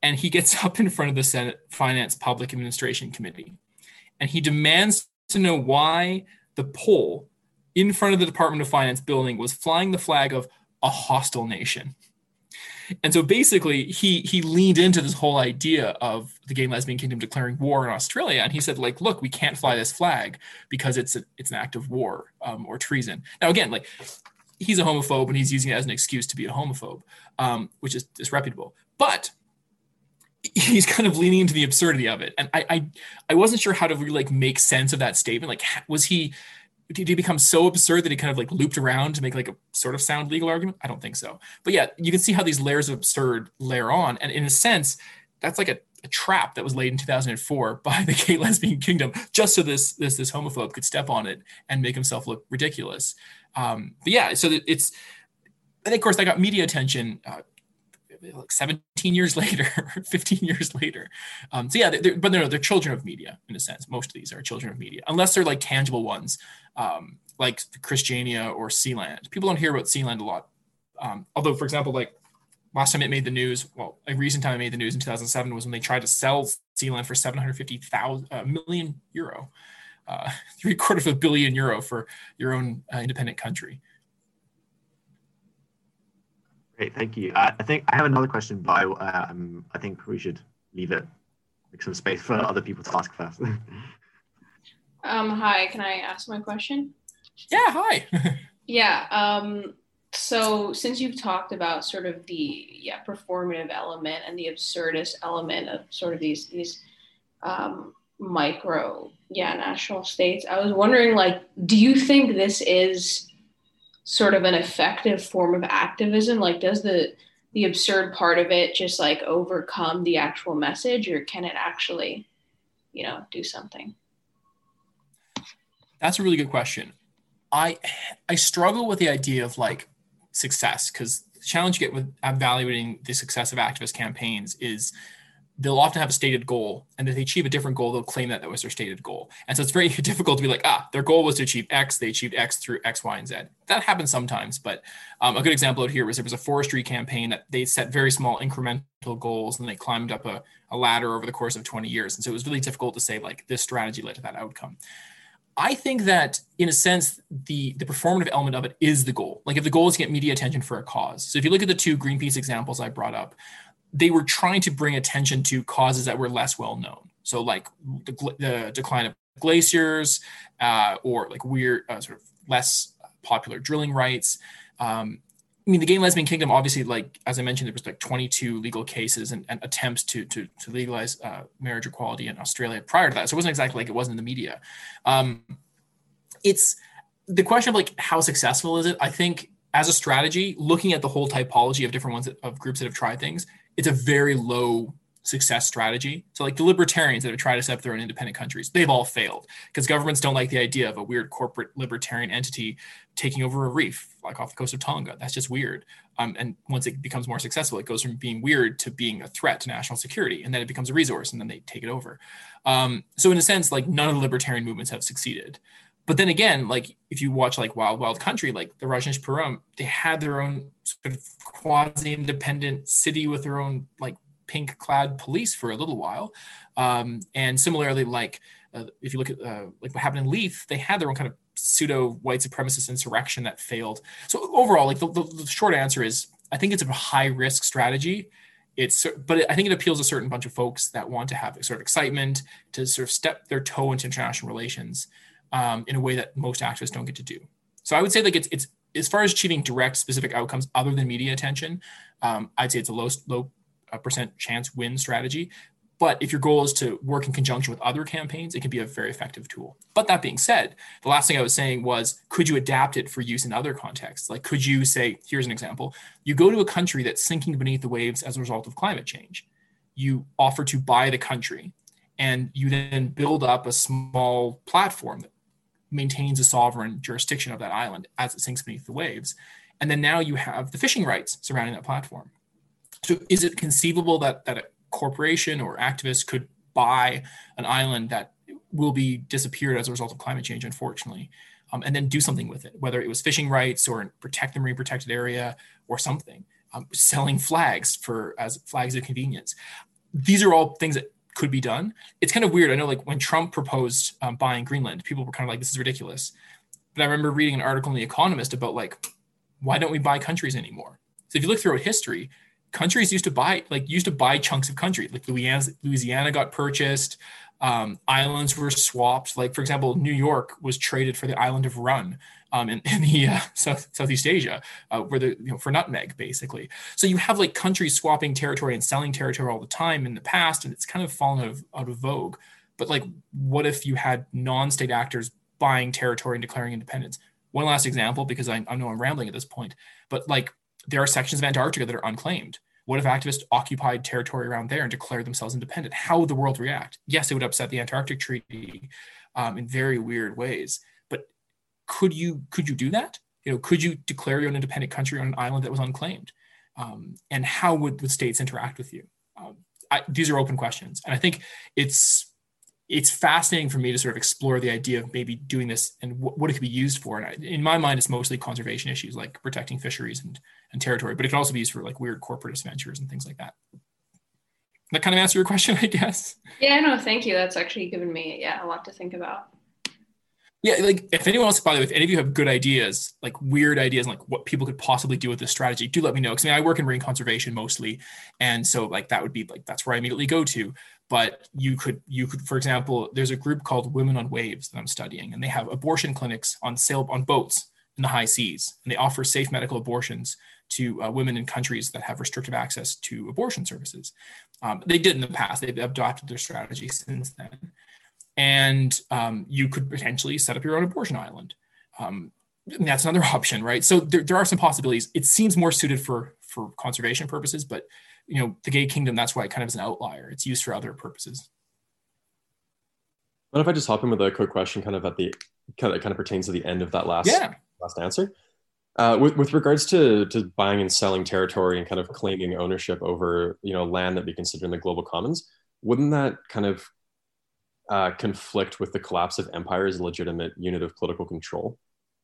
And he gets up in front of the Senate Finance Public Administration Committee, and he demands to know why the pole in front of the Department of Finance building was flying the flag of a hostile nation. And so basically, he leaned into this whole idea of the Gay and Lesbian Kingdom declaring war on Australia, and he said, like, look, we can't fly this flag because it's an act of war or treason. Now, again, like, he's a homophobe, and he's using it as an excuse to be a homophobe, which is disreputable. But he's kind of leaning into the absurdity of it, and I wasn't sure how to really like make sense of that statement. Like, did he become so absurd that he kind of like looped around to make like a sort of sound legal argument? I don't think so. But yeah, you can see how these layers of absurd layer on. And in a sense, that's like a trap that was laid in 2004 by the Gay Lesbian Kingdom, just so this homophobe could step on it and make himself look ridiculous. But yeah, so it's, and of course that got media attention like 17 years later, 15 years later. So yeah, they're children of media in a sense. Most of these are children of media, unless they're like tangible ones, like Christiania or Sealand. People don't hear about Sealand a lot. Although, for example, like last time it made the news, well, a recent time it made the news in 2007 was when they tried to sell Sealand for 750 million euro, €750 million for your own independent country. Great, thank you. I think I have another question, but I think we should leave it, make some space for other people to ask first. Hi, can I ask my question? Yeah, hi. Yeah, so since you've talked about sort of the performative element and the absurdist element of sort of these micro national states, I was wondering, like, do you think this is sort of an effective form of activism? Like, does the absurd part of it just like overcome the actual message, or can it actually, do something? That's a really good question. I struggle with the idea of like success, because the challenge you get with evaluating the success of activist campaigns is they'll often have a stated goal, and if they achieve a different goal, they'll claim that was their stated goal. And so it's very difficult to be like, their goal was to achieve X, they achieved X through X, Y, and Z. That happens sometimes, but a good example out here was there was a forestry campaign that they set very small incremental goals, and they climbed up a ladder over the course of 20 years. And so it was really difficult to say like this strategy led to that outcome. I think that in a sense, the performative element of it is the goal. Like if the goal is to get media attention for a cause. So if you look at the two Greenpeace examples I brought up, they were trying to bring attention to causes that were less well known. So like the decline of glaciers, or like weird, sort of less popular drilling rights. The Gay and Lesbian Kingdom, obviously, like, as I mentioned, there was like 22 legal cases and attempts to legalize marriage equality in Australia prior to that. So it wasn't exactly like it wasn't in the media. It's the question of like, how successful is it? I think as a strategy, looking at the whole typology of different ones of groups that have tried things, it's a very low success strategy. So like the libertarians that have tried to set up their own independent countries, they've all failed because governments don't like the idea of a weird corporate libertarian entity taking over a reef, like off the coast of Tonga. That's just weird. And once it becomes more successful, it goes from being weird to being a threat to national security. And then it becomes a resource, and then they take it over. So in a sense, like none of the libertarian movements have succeeded. But then again, like if you watch like Wild Wild Country, like the Rajneeshpuram, they had their own sort of quasi-independent city with their own like pink-clad police for a little while. And similarly, like if you look at like what happened in Leith, they had their own kind of pseudo white supremacist insurrection that failed. So overall, like the short answer is, I think it's a high-risk strategy. But I think it appeals to a certain bunch of folks that want to have sort of excitement to sort of step their toe into international relations in a way that most activists don't get to do. So I would say like it's as far as achieving direct specific outcomes other than media attention, I'd say it's a low percent chance win strategy. But if your goal is to work in conjunction with other campaigns, it can be a very effective tool. But that being said, the last thing I was saying was, could you adapt it for use in other contexts? Like, could you say, here's an example. You go to a country that's sinking beneath the waves as a result of climate change. You offer to buy the country, and you then build up a small platform that maintains a sovereign jurisdiction of that island as it sinks beneath the waves. And then now you have the fishing rights surrounding that platform. So is it conceivable that a corporation or activists could buy an island that will be disappeared as a result of climate change, unfortunately, and then do something with it, whether it was fishing rights or protect the marine protected area or something, selling flags as flags of convenience? these are all things that could be done. It's kind of weird. I know, like when Trump proposed buying Greenland, people were kind of like, this is ridiculous. But I remember reading an article in The Economist about like, why don't we buy countries anymore? So if you look throughout history, countries used to buy chunks of country. Like Louisiana got purchased, islands were swapped. Like for example, New York was traded for the island of Run in the Southeast Asia, for nutmeg basically. So you have like countries swapping territory and selling territory all the time in the past, and it's kind of fallen out of vogue. But like, what if you had non-state actors buying territory and declaring independence? One last example, because I know I'm rambling at this point, but like there are sections of Antarctica that are unclaimed. What if activists occupied territory around there and declared themselves independent? How would the world react? Yes, it would upset the Antarctic Treaty in very weird ways. But could you do that? Could you declare your own independent country on an island that was unclaimed? And how would the states interact with you? These are open questions, and I think it's fascinating for me to sort of explore the idea of maybe doing this and what it could be used for. And in my mind, it's mostly conservation issues like protecting fisheries and territory, but it can also be used for like weird corporate ventures and things like that. That kind of answer your question, I guess. Yeah, no, thank you. That's actually given me a lot to think about. Yeah, like if anyone else, by the way, if any of you have good ideas, like weird ideas, and like what people could possibly do with this strategy, do let me know. Because I work in marine conservation mostly, and so like that would be like that's where I immediately go to. But you could, for example, there's a group called Women on Waves that I'm studying, and they have abortion clinics on boats in the high seas, and they offer safe medical abortions to women in countries that have restrictive access to abortion services. They did in the past. They've adopted their strategy since then. And you could potentially set up your own abortion island. And that's another option, right? So there are some possibilities. It seems more suited for conservation purposes, but the Gay Kingdom, that's why it kind of is an outlier. It's used for other purposes. What if I just hop in with a quick question, kind of at the kind of pertains to the end of that last answer? With regards to buying and selling territory and kind of claiming ownership over land that we consider in the global commons, wouldn't that kind of conflict with the collapse of empire as a legitimate unit of political control?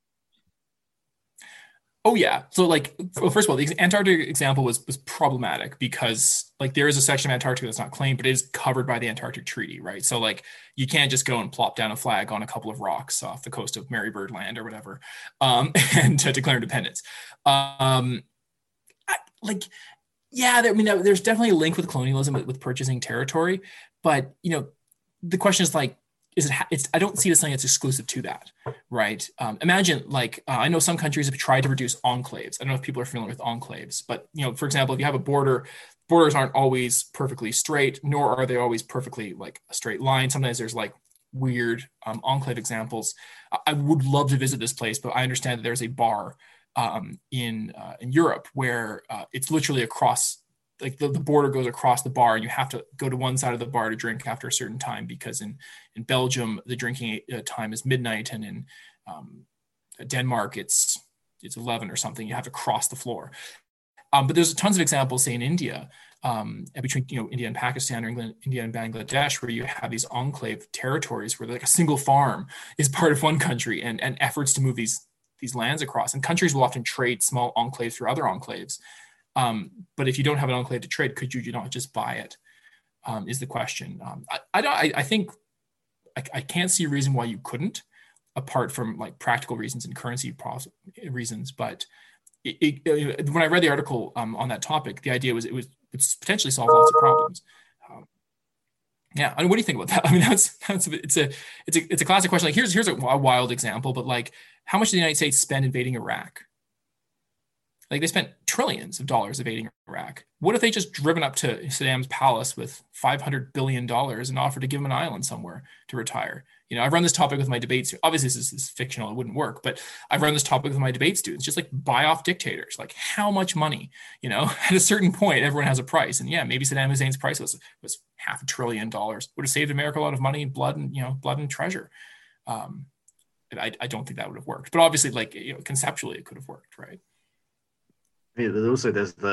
Oh yeah. So like, well, first of all, the Antarctic example was problematic because like there is a section of Antarctica that's not claimed, but it is covered by the Antarctic Treaty, right? So like you can't just go and plop down a flag on a couple of rocks off the coast of Marybird Land or whatever, and to declare independence. There's definitely a link with colonialism with purchasing territory, but the question is like, I don't see it as something that's exclusive to that, right? Imagine I know some countries have tried to reduce enclaves. I don't know if people are familiar with enclaves, but for example, if you have a border, borders aren't always perfectly straight, nor are they always perfectly like a straight line. Sometimes there's like weird enclave examples. I would love to visit this place, but I understand that there's a bar in Europe where it's literally across. Like the border goes across the bar, and you have to go to one side of the bar to drink after a certain time, because in Belgium the drinking time is midnight, and in Denmark it's 11 or something. You have to cross the floor. But there's tons of examples, say in India, between India and Pakistan, or India and Bangladesh, where you have these enclave territories where like a single farm is part of one country, and efforts to move these lands across. And countries will often trade small enclaves for other enclaves. But if you don't have an enclave to trade, could you not just buy it? Is the question. I think I can't see a reason why you couldn't, apart from like practical reasons and currency reasons. But when I read the article on that topic, the idea was it would potentially solve lots of problems. Yeah, I mean, what do you think about that? I mean, it's a classic question. Like here's a wild example, but like how much did the United States spend invading Iraq? Like they spent trillions of dollars invading Iraq. What if they just driven up to Saddam's palace with $500 billion and offered to give him an island somewhere to retire? I've run this topic with my debates. Obviously, this is fictional. It wouldn't work, but I've run this topic with my debate students. Just like buy off dictators. Like how much money? At a certain point, everyone has a price. And yeah, maybe Saddam Hussein's price was $500 billion. Would have saved America a lot of money, blood and treasure. I don't think that would have worked. But obviously, like conceptually, it could have worked, right? There's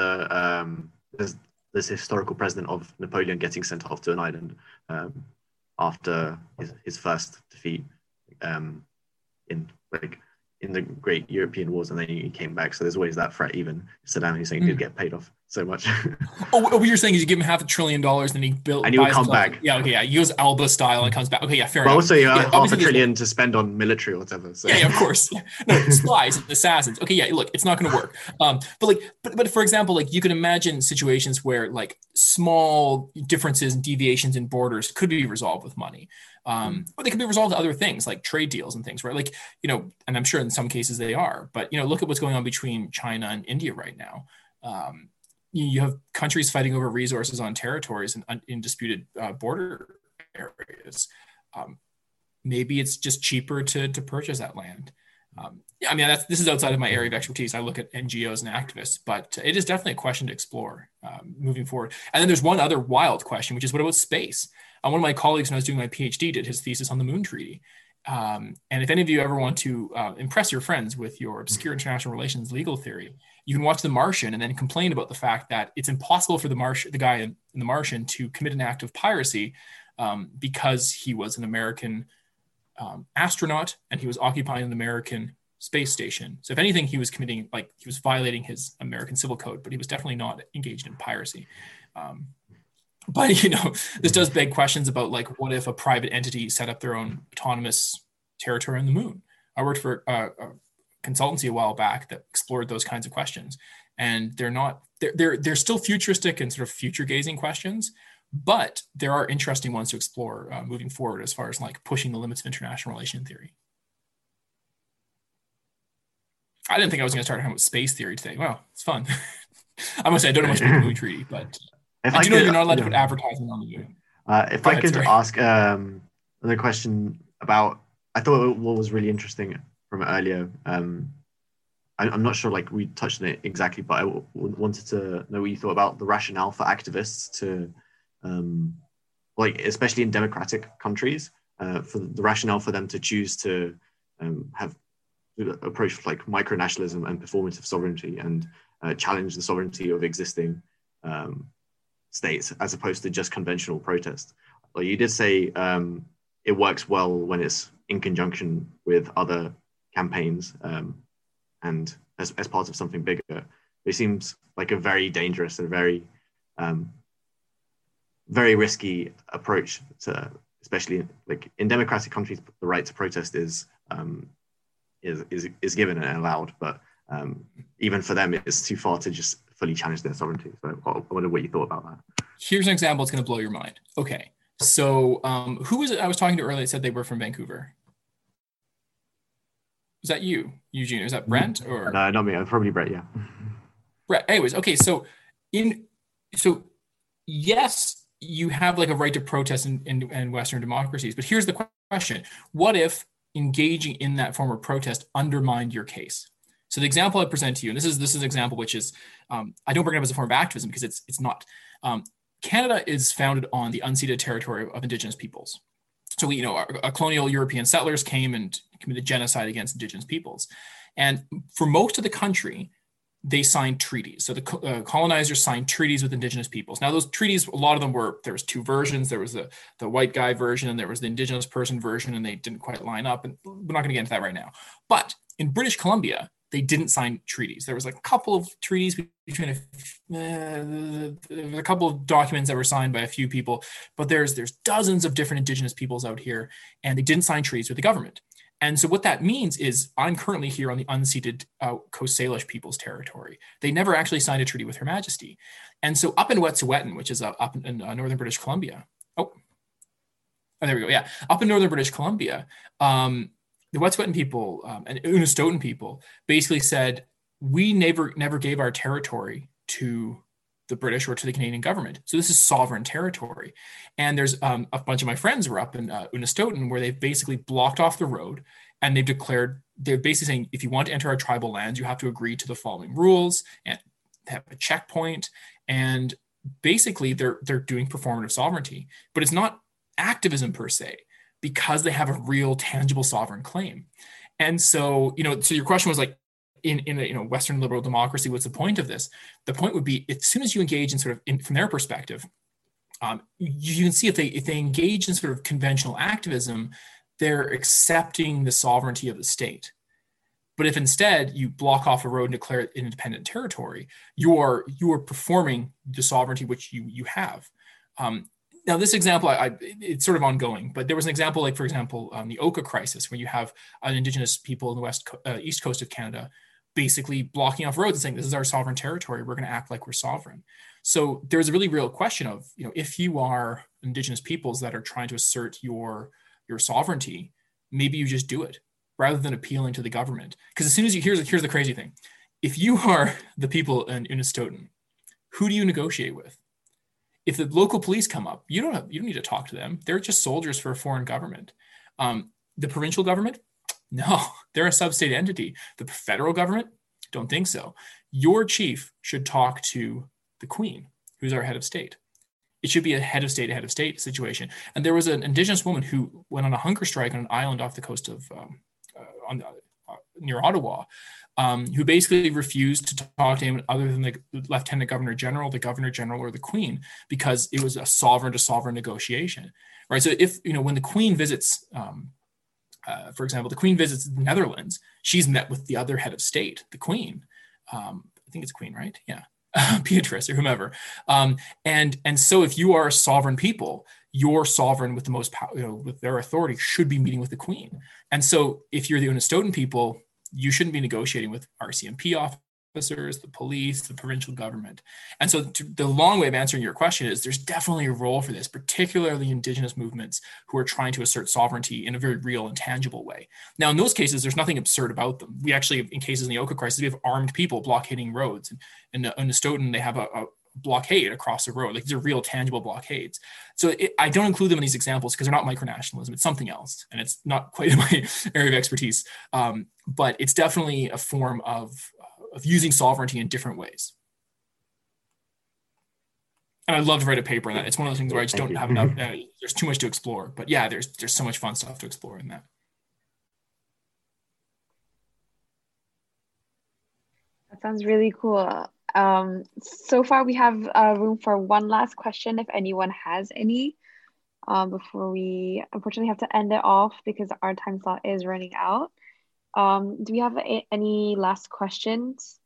this historical precedent of Napoleon getting sent off to an island after his first defeat in the great European wars, and then he came back. So there's always that threat. Even Saddam Hussein did get paid off so much. What you're saying is you give him $500 billion and he builds, and he will come back. Yeah, okay, yeah. He goes Alba style and comes back. Okay, yeah, fair but enough. Also, you have $500 billion no... to spend on military or whatever. So. Yeah, of course. No, spies and assassins. Okay, yeah. Look, it's not going to work. But for example, like you can imagine situations where like small differences and deviations in borders could be resolved with money. Or they could be resolved to other things like trade deals and things, right? Like, and I'm sure in some cases they are, but, look at what's going on between China and India right now. You have countries fighting over resources on territories and in disputed border areas. Maybe it's just cheaper to purchase that land. This is outside of my area of expertise. I look at NGOs and activists, but it is definitely a question to explore moving forward. And then there's one other wild question, which is what about space? One of my colleagues when I was doing my PhD did his thesis on the Moon Treaty. And if any of you ever want to impress your friends with your obscure international relations legal theory, you can watch The Martian and then complain about the fact that it's impossible for the guy in The Martian to commit an act of piracy because he was an American astronaut and he was occupying an American space station. So if anything, he was violating his American civil code, but he was definitely not engaged in piracy. But, this does beg questions about like, what if a private entity set up their own autonomous territory on the moon? I worked for a consultancy a while back that explored those kinds of questions, and they're still futuristic and sort of future gazing questions, but there are interesting ones to explore moving forward as far as like pushing the limits of international relation theory. I didn't think I was going to start talking about space theory today. Well, it's fun. I must say I don't know much about the Moon Treaty, but I do know you're not allowed to put advertising on the moon. If I could ask another question about, I thought what was really interesting from earlier. I'm not sure, like we touched on it exactly, but I wanted to know what you thought about the rationale for activists to, especially in democratic countries, for the rationale for them to choose to have approach like micronationalism and performative sovereignty and challenge the sovereignty of existing states as opposed to just conventional protest. Like you did say, it works well when it's in conjunction with other campaigns and as part of something bigger. It seems like a very dangerous and very very risky approach to, especially like in democratic countries, the right to protest is given and allowed, but even for them, it's too far to just fully challenge their sovereignty. So I wonder what you thought about that. Here's an example that's going to blow your mind. Okay, so who was it I was talking to earlier that said they were from Vancouver? Was that you, Eugene? Is that Brent or? No, not me. Probably Brett. Yeah. Brett. Anyways, okay. So yes, you have like a right to protest in Western democracies, but here's the question: what if engaging in that form of protest undermined your case? So the example I present to you, and this is an example which is, I don't bring it up as a form of activism because it's not. Canada is founded on the unceded territory of Indigenous peoples. So colonial European settlers came and committed genocide against Indigenous peoples. And for most of the country, they signed treaties. So the colonizers signed treaties with Indigenous peoples. Now those treaties, a lot of them there was two versions. There was the white guy version and there was the Indigenous person version, and they didn't quite line up. And we're not going to get into that right now. But in British Columbia, they didn't sign treaties. There was like a couple of treaties between a couple of documents that were signed by a few people, but there's dozens of different Indigenous peoples out here, and they didn't sign treaties with the government. And so what that means is I'm currently here on the unceded Coast Salish people's territory. They never actually signed a treaty with Her Majesty. And so up in Wet'suwet'en, which is up in northern British Columbia. Oh, there we go. Yeah. Up in northern British Columbia, the Wet'suwet'en people and Unistoten people basically said, we never gave our territory to the British or to the Canadian government. So this is sovereign territory. And there's a bunch of my friends were up in Unistoten where they've basically blocked off the road, and they're basically saying, if you want to enter our tribal lands, you have to agree to the following rules and have a checkpoint. And basically they're doing performative sovereignty, but it's not activism per se, because they have a real tangible sovereign claim. And so, so your question was like, in Western liberal democracy, what's the point of this? The point would be, as soon as you engage in from their perspective, you can see if they engage in sort of conventional activism, they're accepting the sovereignty of the state. But if instead you block off a road and declare it independent territory, you are performing the sovereignty which you have. Now, this example, it's sort of ongoing, but there was an example, like, for example, the Oka crisis, where you have an Indigenous people in the east coast of Canada basically blocking off roads and saying, this is our sovereign territory, we're going to act like we're sovereign. So there's a really real question of, if you are Indigenous peoples that are trying to assert your sovereignty, maybe you just do it rather than appealing to the government. Because as soon as here's the crazy thing. If you are the people in Unistoten, who do you negotiate with? If the local police come up, you don't need to talk to them. They're just soldiers for a foreign government. The provincial government, no, they're a sub-state entity. The federal government, don't think so. Your chief should talk to the Queen, who's our head of state. It should be a head of state situation. And there was an Indigenous woman who went on a hunger strike on an island off the coast of near Ottawa, who basically refused to talk to anyone other than the Lieutenant Governor General, the Governor General, or the Queen, because it was a sovereign to sovereign negotiation, right? So if, when the Queen visits, for example, the Queen visits the Netherlands, she's met with the other head of state, the Queen. I think it's Queen, right? Yeah. Beatrice or whomever. And so if you are a sovereign people, your sovereign with the most power, with their authority, should be meeting with the Queen. And so if you're the Unistoten people, you shouldn't be negotiating with RCMP officers, the police, the provincial government. And so the long way of answering your question is there's definitely a role for this, particularly Indigenous movements who are trying to assert sovereignty in a very real and tangible way. Now, in those cases, there's nothing absurd about them. We actually, in cases in the Oka crisis, we have armed people blockading roads. And in Unistoten, they have a blockade across the road. Like, these are real tangible blockades. So I don't include them in these examples because they're not micronationalism. It's something else. And it's not quite in my area of expertise. But it's definitely a form of using sovereignty in different ways. And I'd love to write a paper on that. It's one of those things where I just don't have enough, there's too much to explore. But yeah, there's so much fun stuff to explore in that. That sounds really cool. So far we have room for one last question if anyone has any, before we unfortunately have to end it off because our time slot is running out. Do we have any last questions?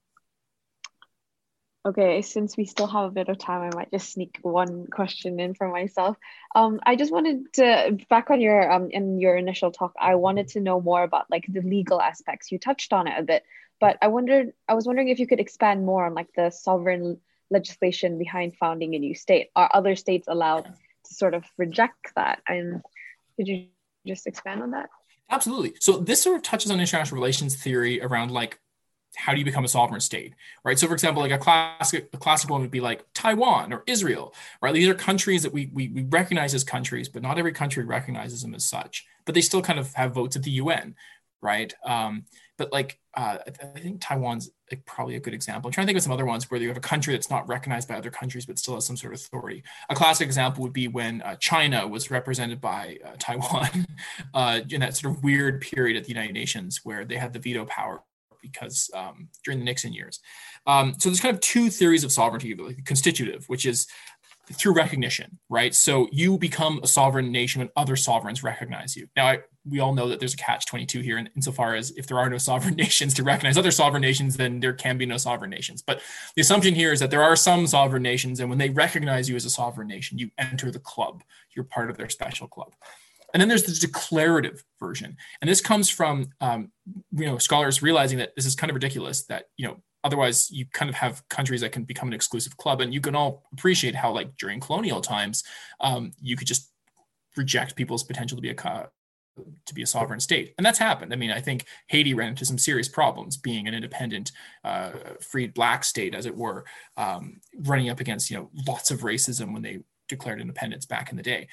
Okay, since we still have a bit of time, I might just sneak one question in for myself. I just wanted to, back on your in your initial talk, I wanted to know more about like the legal aspects. You touched on it a bit, but I was wondering if you could expand more on like the sovereign legislation behind founding a new state. Are other states allowed to sort of reject that? And could you just expand on that? Absolutely. So this sort of touches on international relations theory around like, how do you become a sovereign state, right? So for example, like a classic one would be like Taiwan or Israel, right? These are countries that we recognize as countries, but not every country recognizes them as such, but they still kind of have votes at the UN, right? But like, I think Taiwan's like probably a good example. I'm trying to think of some other ones where you have a country that's not recognized by other countries, but still has some sort of authority. A classic example would be when China was represented by Taiwan in that sort of weird period at the United Nations where they had the veto power because during the Nixon years. So there's kind of two theories of sovereignty, like constitutive, which is through recognition, right? So you become a sovereign nation when other sovereigns recognize you. Now, we all know that there's a catch-22 here insofar as if there are no sovereign nations to recognize other sovereign nations, then there can be no sovereign nations. But the assumption here is that there are some sovereign nations, and when they recognize you as a sovereign nation, you enter the club. You're part of their special club. And then there's the declarative version. And this comes from, scholars realizing that this is kind of ridiculous, that, otherwise you kind of have countries that can become an exclusive club. And you can all appreciate how, like, during colonial times, you could just reject people's potential to be a sovereign state. And that's happened. I mean, I think Haiti ran into some serious problems being an independent, freed black state, as it were, running up against, lots of racism when they declared independence back in the day.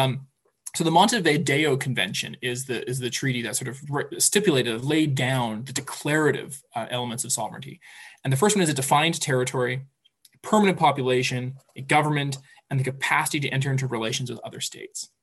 So the Montevideo Convention is the treaty that sort of laid down the declarative elements of sovereignty. And the first one is a defined territory, a permanent population, a government, and the capacity to enter into relations with other states.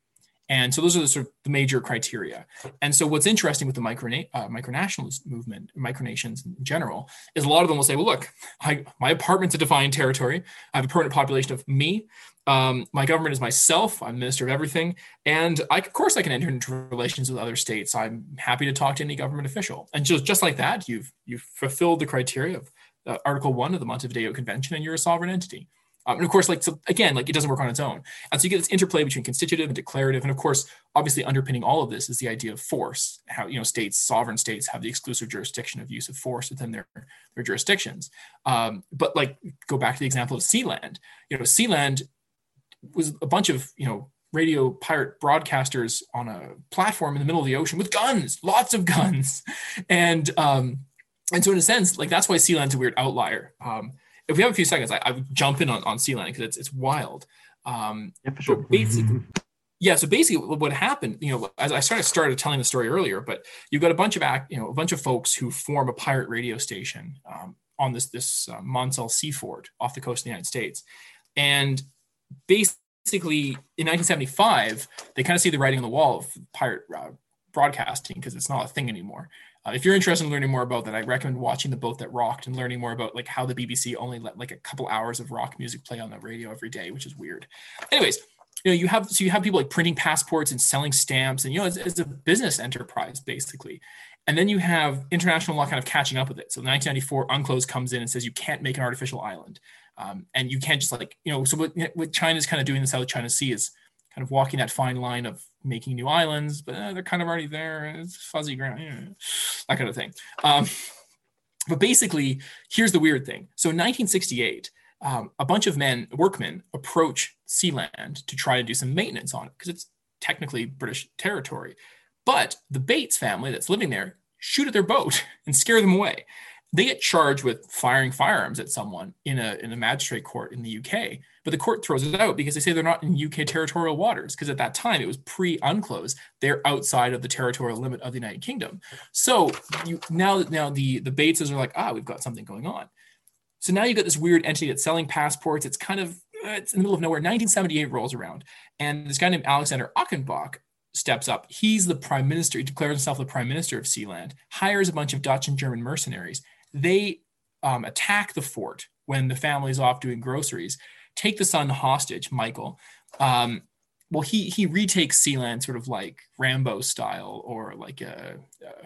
And so those are the sort of the major criteria. And so what's interesting with the micronationalist movement, micronations in general, is a lot of them will say, well, look, my apartment's a defined territory. I have a permanent population of me. My government is myself. I'm minister of everything. And of course I can enter into relations with other states. I'm happy to talk to any government official. And just like that, you've fulfilled the criteria of Article 1 of the Montevideo Convention, and you're a sovereign entity. And of course, it doesn't work on its own. And so you get this interplay between constitutive and declarative. And of course, obviously underpinning all of this is the idea of force, how, sovereign states have the exclusive jurisdiction of use of force within their jurisdictions. But go back to the example of Sealand. Sealand was a bunch of, radio pirate broadcasters on a platform in the middle of the ocean with guns, lots of guns. And so in a sense, that's why Sealand's a weird outlier. If we have a few seconds, I would jump in on Sealand because it's wild. Yeah, for sure. So basically what happened, as I started telling the story earlier, but you've got a bunch of folks who form a pirate radio station on this Monsell Seaford off the coast of the United States. And basically in 1975, they kind of see the writing on the wall of pirate broadcasting because it's not a thing anymore. If you're interested in learning more about that, I recommend watching The Boat That Rocked and learning more about how the BBC only let a couple hours of rock music play on the radio every day, which is weird. Anyways, you have people printing passports and selling stamps, and it's a business enterprise basically. And then you have international law kind of catching up with it. So 1994, UNCLOS comes in and says you can't make an artificial island, and you can't just so what China's kind of doing in the South China Sea is kind of walking that fine line of making new islands, but they're kind of already there. It's fuzzy ground, that kind of thing. But basically, here's the weird thing. So in 1968, a bunch of workmen approach Sealand to try to do some maintenance on it because it's technically British territory. But the Bates family that's living there shoot at their boat and scare them away. They get charged with firing firearms at someone in a magistrate court in the UK, but the court throws it out because they say they're not in UK territorial waters, because at that time it was pre-UNCLOS. They're outside of the territorial limit of the United Kingdom. So now the Bateses are like, we've got something going on. So now you've got this weird entity that's selling passports. It's kind of, it's in the middle of nowhere. 1978 rolls around, and this guy named Alexander Achenbach steps up. He's the prime minister. He declares himself the prime minister of Sealand, hires a bunch of Dutch and German mercenaries. They attack the fort when the family's off doing groceries, take the son hostage, Michael. He retakes Sealand sort of like Rambo style, or like a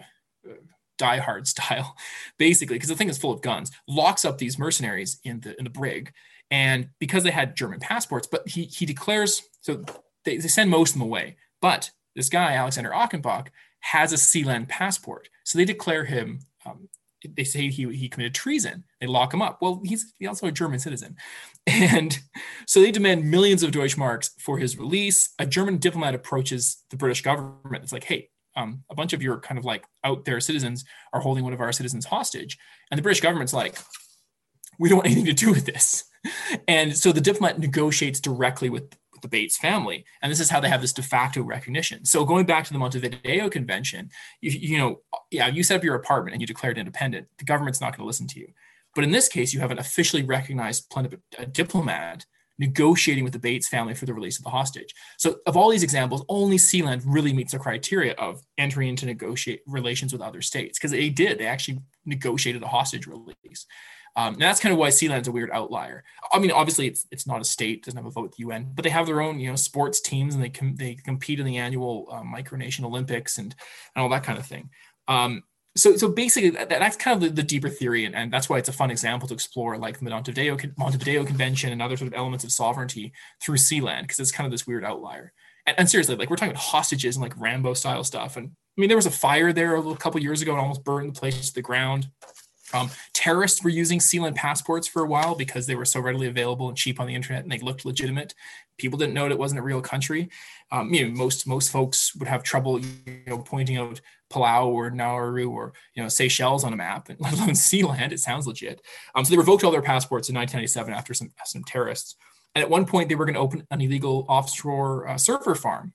Die Hard style, basically, because the thing is full of guns, locks up these mercenaries in the brig. And because they had German passports, but he declares, so they send most of them away. But this guy, Alexander Achenbach, has a Sealand passport. So they declare him, they say he committed treason. They lock him up. Well, he's also a German citizen. And so they demand millions of Deutschmarks for his release. A German diplomat approaches the British government. It's like, hey, a bunch of your kind of out there citizens are holding one of our citizens hostage. And the British government's like, we don't want anything to do with this. And so the diplomat negotiates directly with the Bates family. And this is how they have this de facto recognition. So going back to the Montevideo Convention, you set up your apartment and you declared independent. The government's not going to listen to you. But in this case, you have an officially recognized diplomat negotiating with the Bates family for the release of the hostage. So of all these examples, only Sealand really meets the criteria of entering into negotiate relations with other states, because they actually negotiated a hostage release. And that's kind of why Sealand's a weird outlier. I mean, obviously it's not a state, doesn't have a vote with the UN, but they have their own, sports teams, and they compete in the annual micronation Olympics and all that kind of thing. So basically that's kind of the deeper theory. And that's why it's a fun example to explore, like the Montevideo Convention and other sort of elements of sovereignty through Sealand, because it's kind of this weird outlier. And seriously, we're talking about hostages and like Rambo style stuff. And I mean, there was a fire there a couple years ago and almost burned the place to the ground. Terrorists were using Sealand passports for a while because they were so readily available and cheap on the internet, and they looked legitimate. People didn't know it wasn't a real country. Most folks would have trouble, pointing out Palau or Nauru or Seychelles on a map, let alone Sealand. It sounds legit. So they revoked all their passports in 1997 after some terrorists. And at one point, they were going to open an illegal offshore server farm.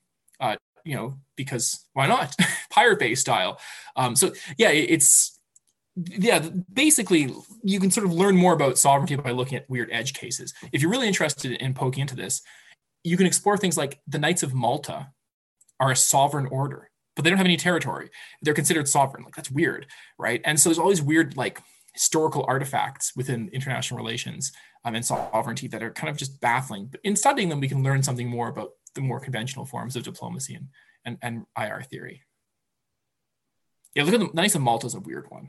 Because why not? Pirate Bay style. Basically, you can sort of learn more about sovereignty by looking at weird edge cases. If you're really interested in poking into this, you can explore things like the Knights of Malta are a sovereign order, but they don't have any territory. They're considered sovereign. Like, that's weird, right? And so there's all these weird, like, historical artifacts within international relations and sovereignty that are kind of just baffling. But in studying them, we can learn something more about the more conventional forms of diplomacy and IR theory. Yeah, look at the Nice of Malta is a weird one.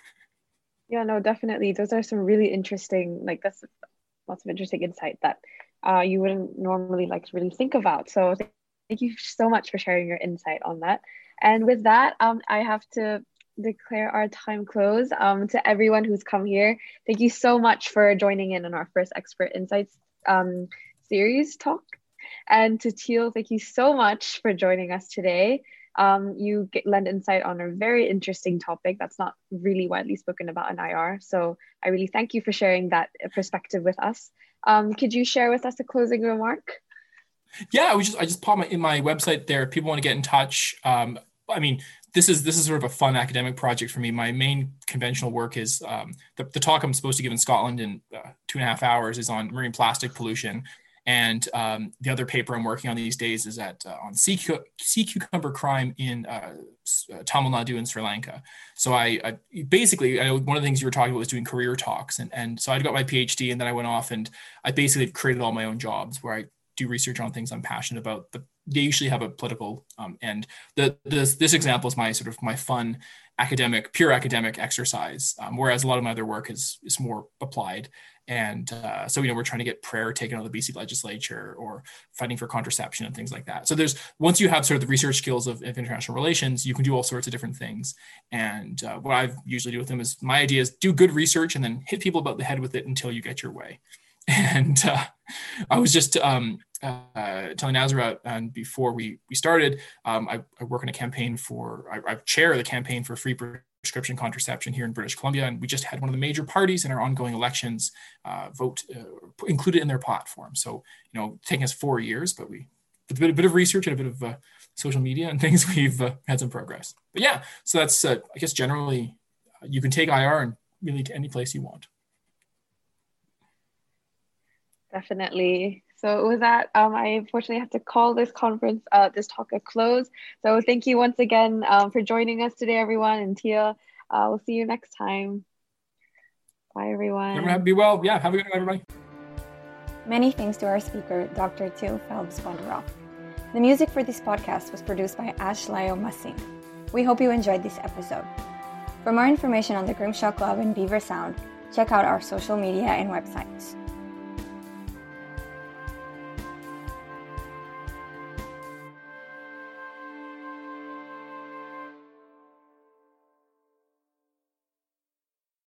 Yeah, no, definitely. Those are some really interesting, like, that's lots of interesting insight that you wouldn't normally like to really think about. So thank you so much for sharing your insight on that. And with that, I have to declare our time close. To everyone who's come here, thank you so much for joining in on our first Expert Insights series talk. And to Teal, thank you so much for joining us today. You lend insight on a very interesting topic that's not really widely spoken about in IR. So I really thank you for sharing that perspective with us. Could you share with us a closing remark? Yeah, I just pop in my website there. If people want to get in touch. I mean, this is sort of a fun academic project for me. My main conventional work is the talk I'm supposed to give in Scotland in 2.5 hours is on marine plastic pollution. And the other paper I'm working on these days is on sea cucumber crime in Tamil Nadu in Sri Lanka. So I basically, one of the things you were talking about was doing career talks. And so I got my PhD, and then I went off and I basically created all my own jobs where I do research on things I'm passionate about. They usually have a political end. This example is my fun pure academic exercise, whereas a lot of my other work is more applied. And so, we're trying to get prayer taken out of the BC legislature or fighting for contraception and things like that. So once you have sort of the research skills of international relations, you can do all sorts of different things. And what I usually do with them is, my idea is do good research and then hit people about the head with it until you get your way. And I was just telling Nazra, and before we started, I work on a campaign I chair the campaign for free prescription contraception here in British Columbia, and we just had one of the major parties in our ongoing elections vote included in their platform. So, taking us 4 years, but with a bit of research and a bit of social media and things, we've had some progress. But yeah, so that's I guess generally you can take IR and really to any place you want. Definitely. So with that, I unfortunately have to call this conference, this talk a close. So thank you once again for joining us today, everyone. And Tia, we'll see you next time. Bye, everyone. Everyone be well. Yeah, have a good night, everybody. Many thanks to our speaker, Dr. Teal Phelps-Bondaroff. The music for this podcast was produced by Ash Leo Masin. We hope you enjoyed this episode. For more information on the Grimshaw Club and Beaver Sound, check out our social media and websites.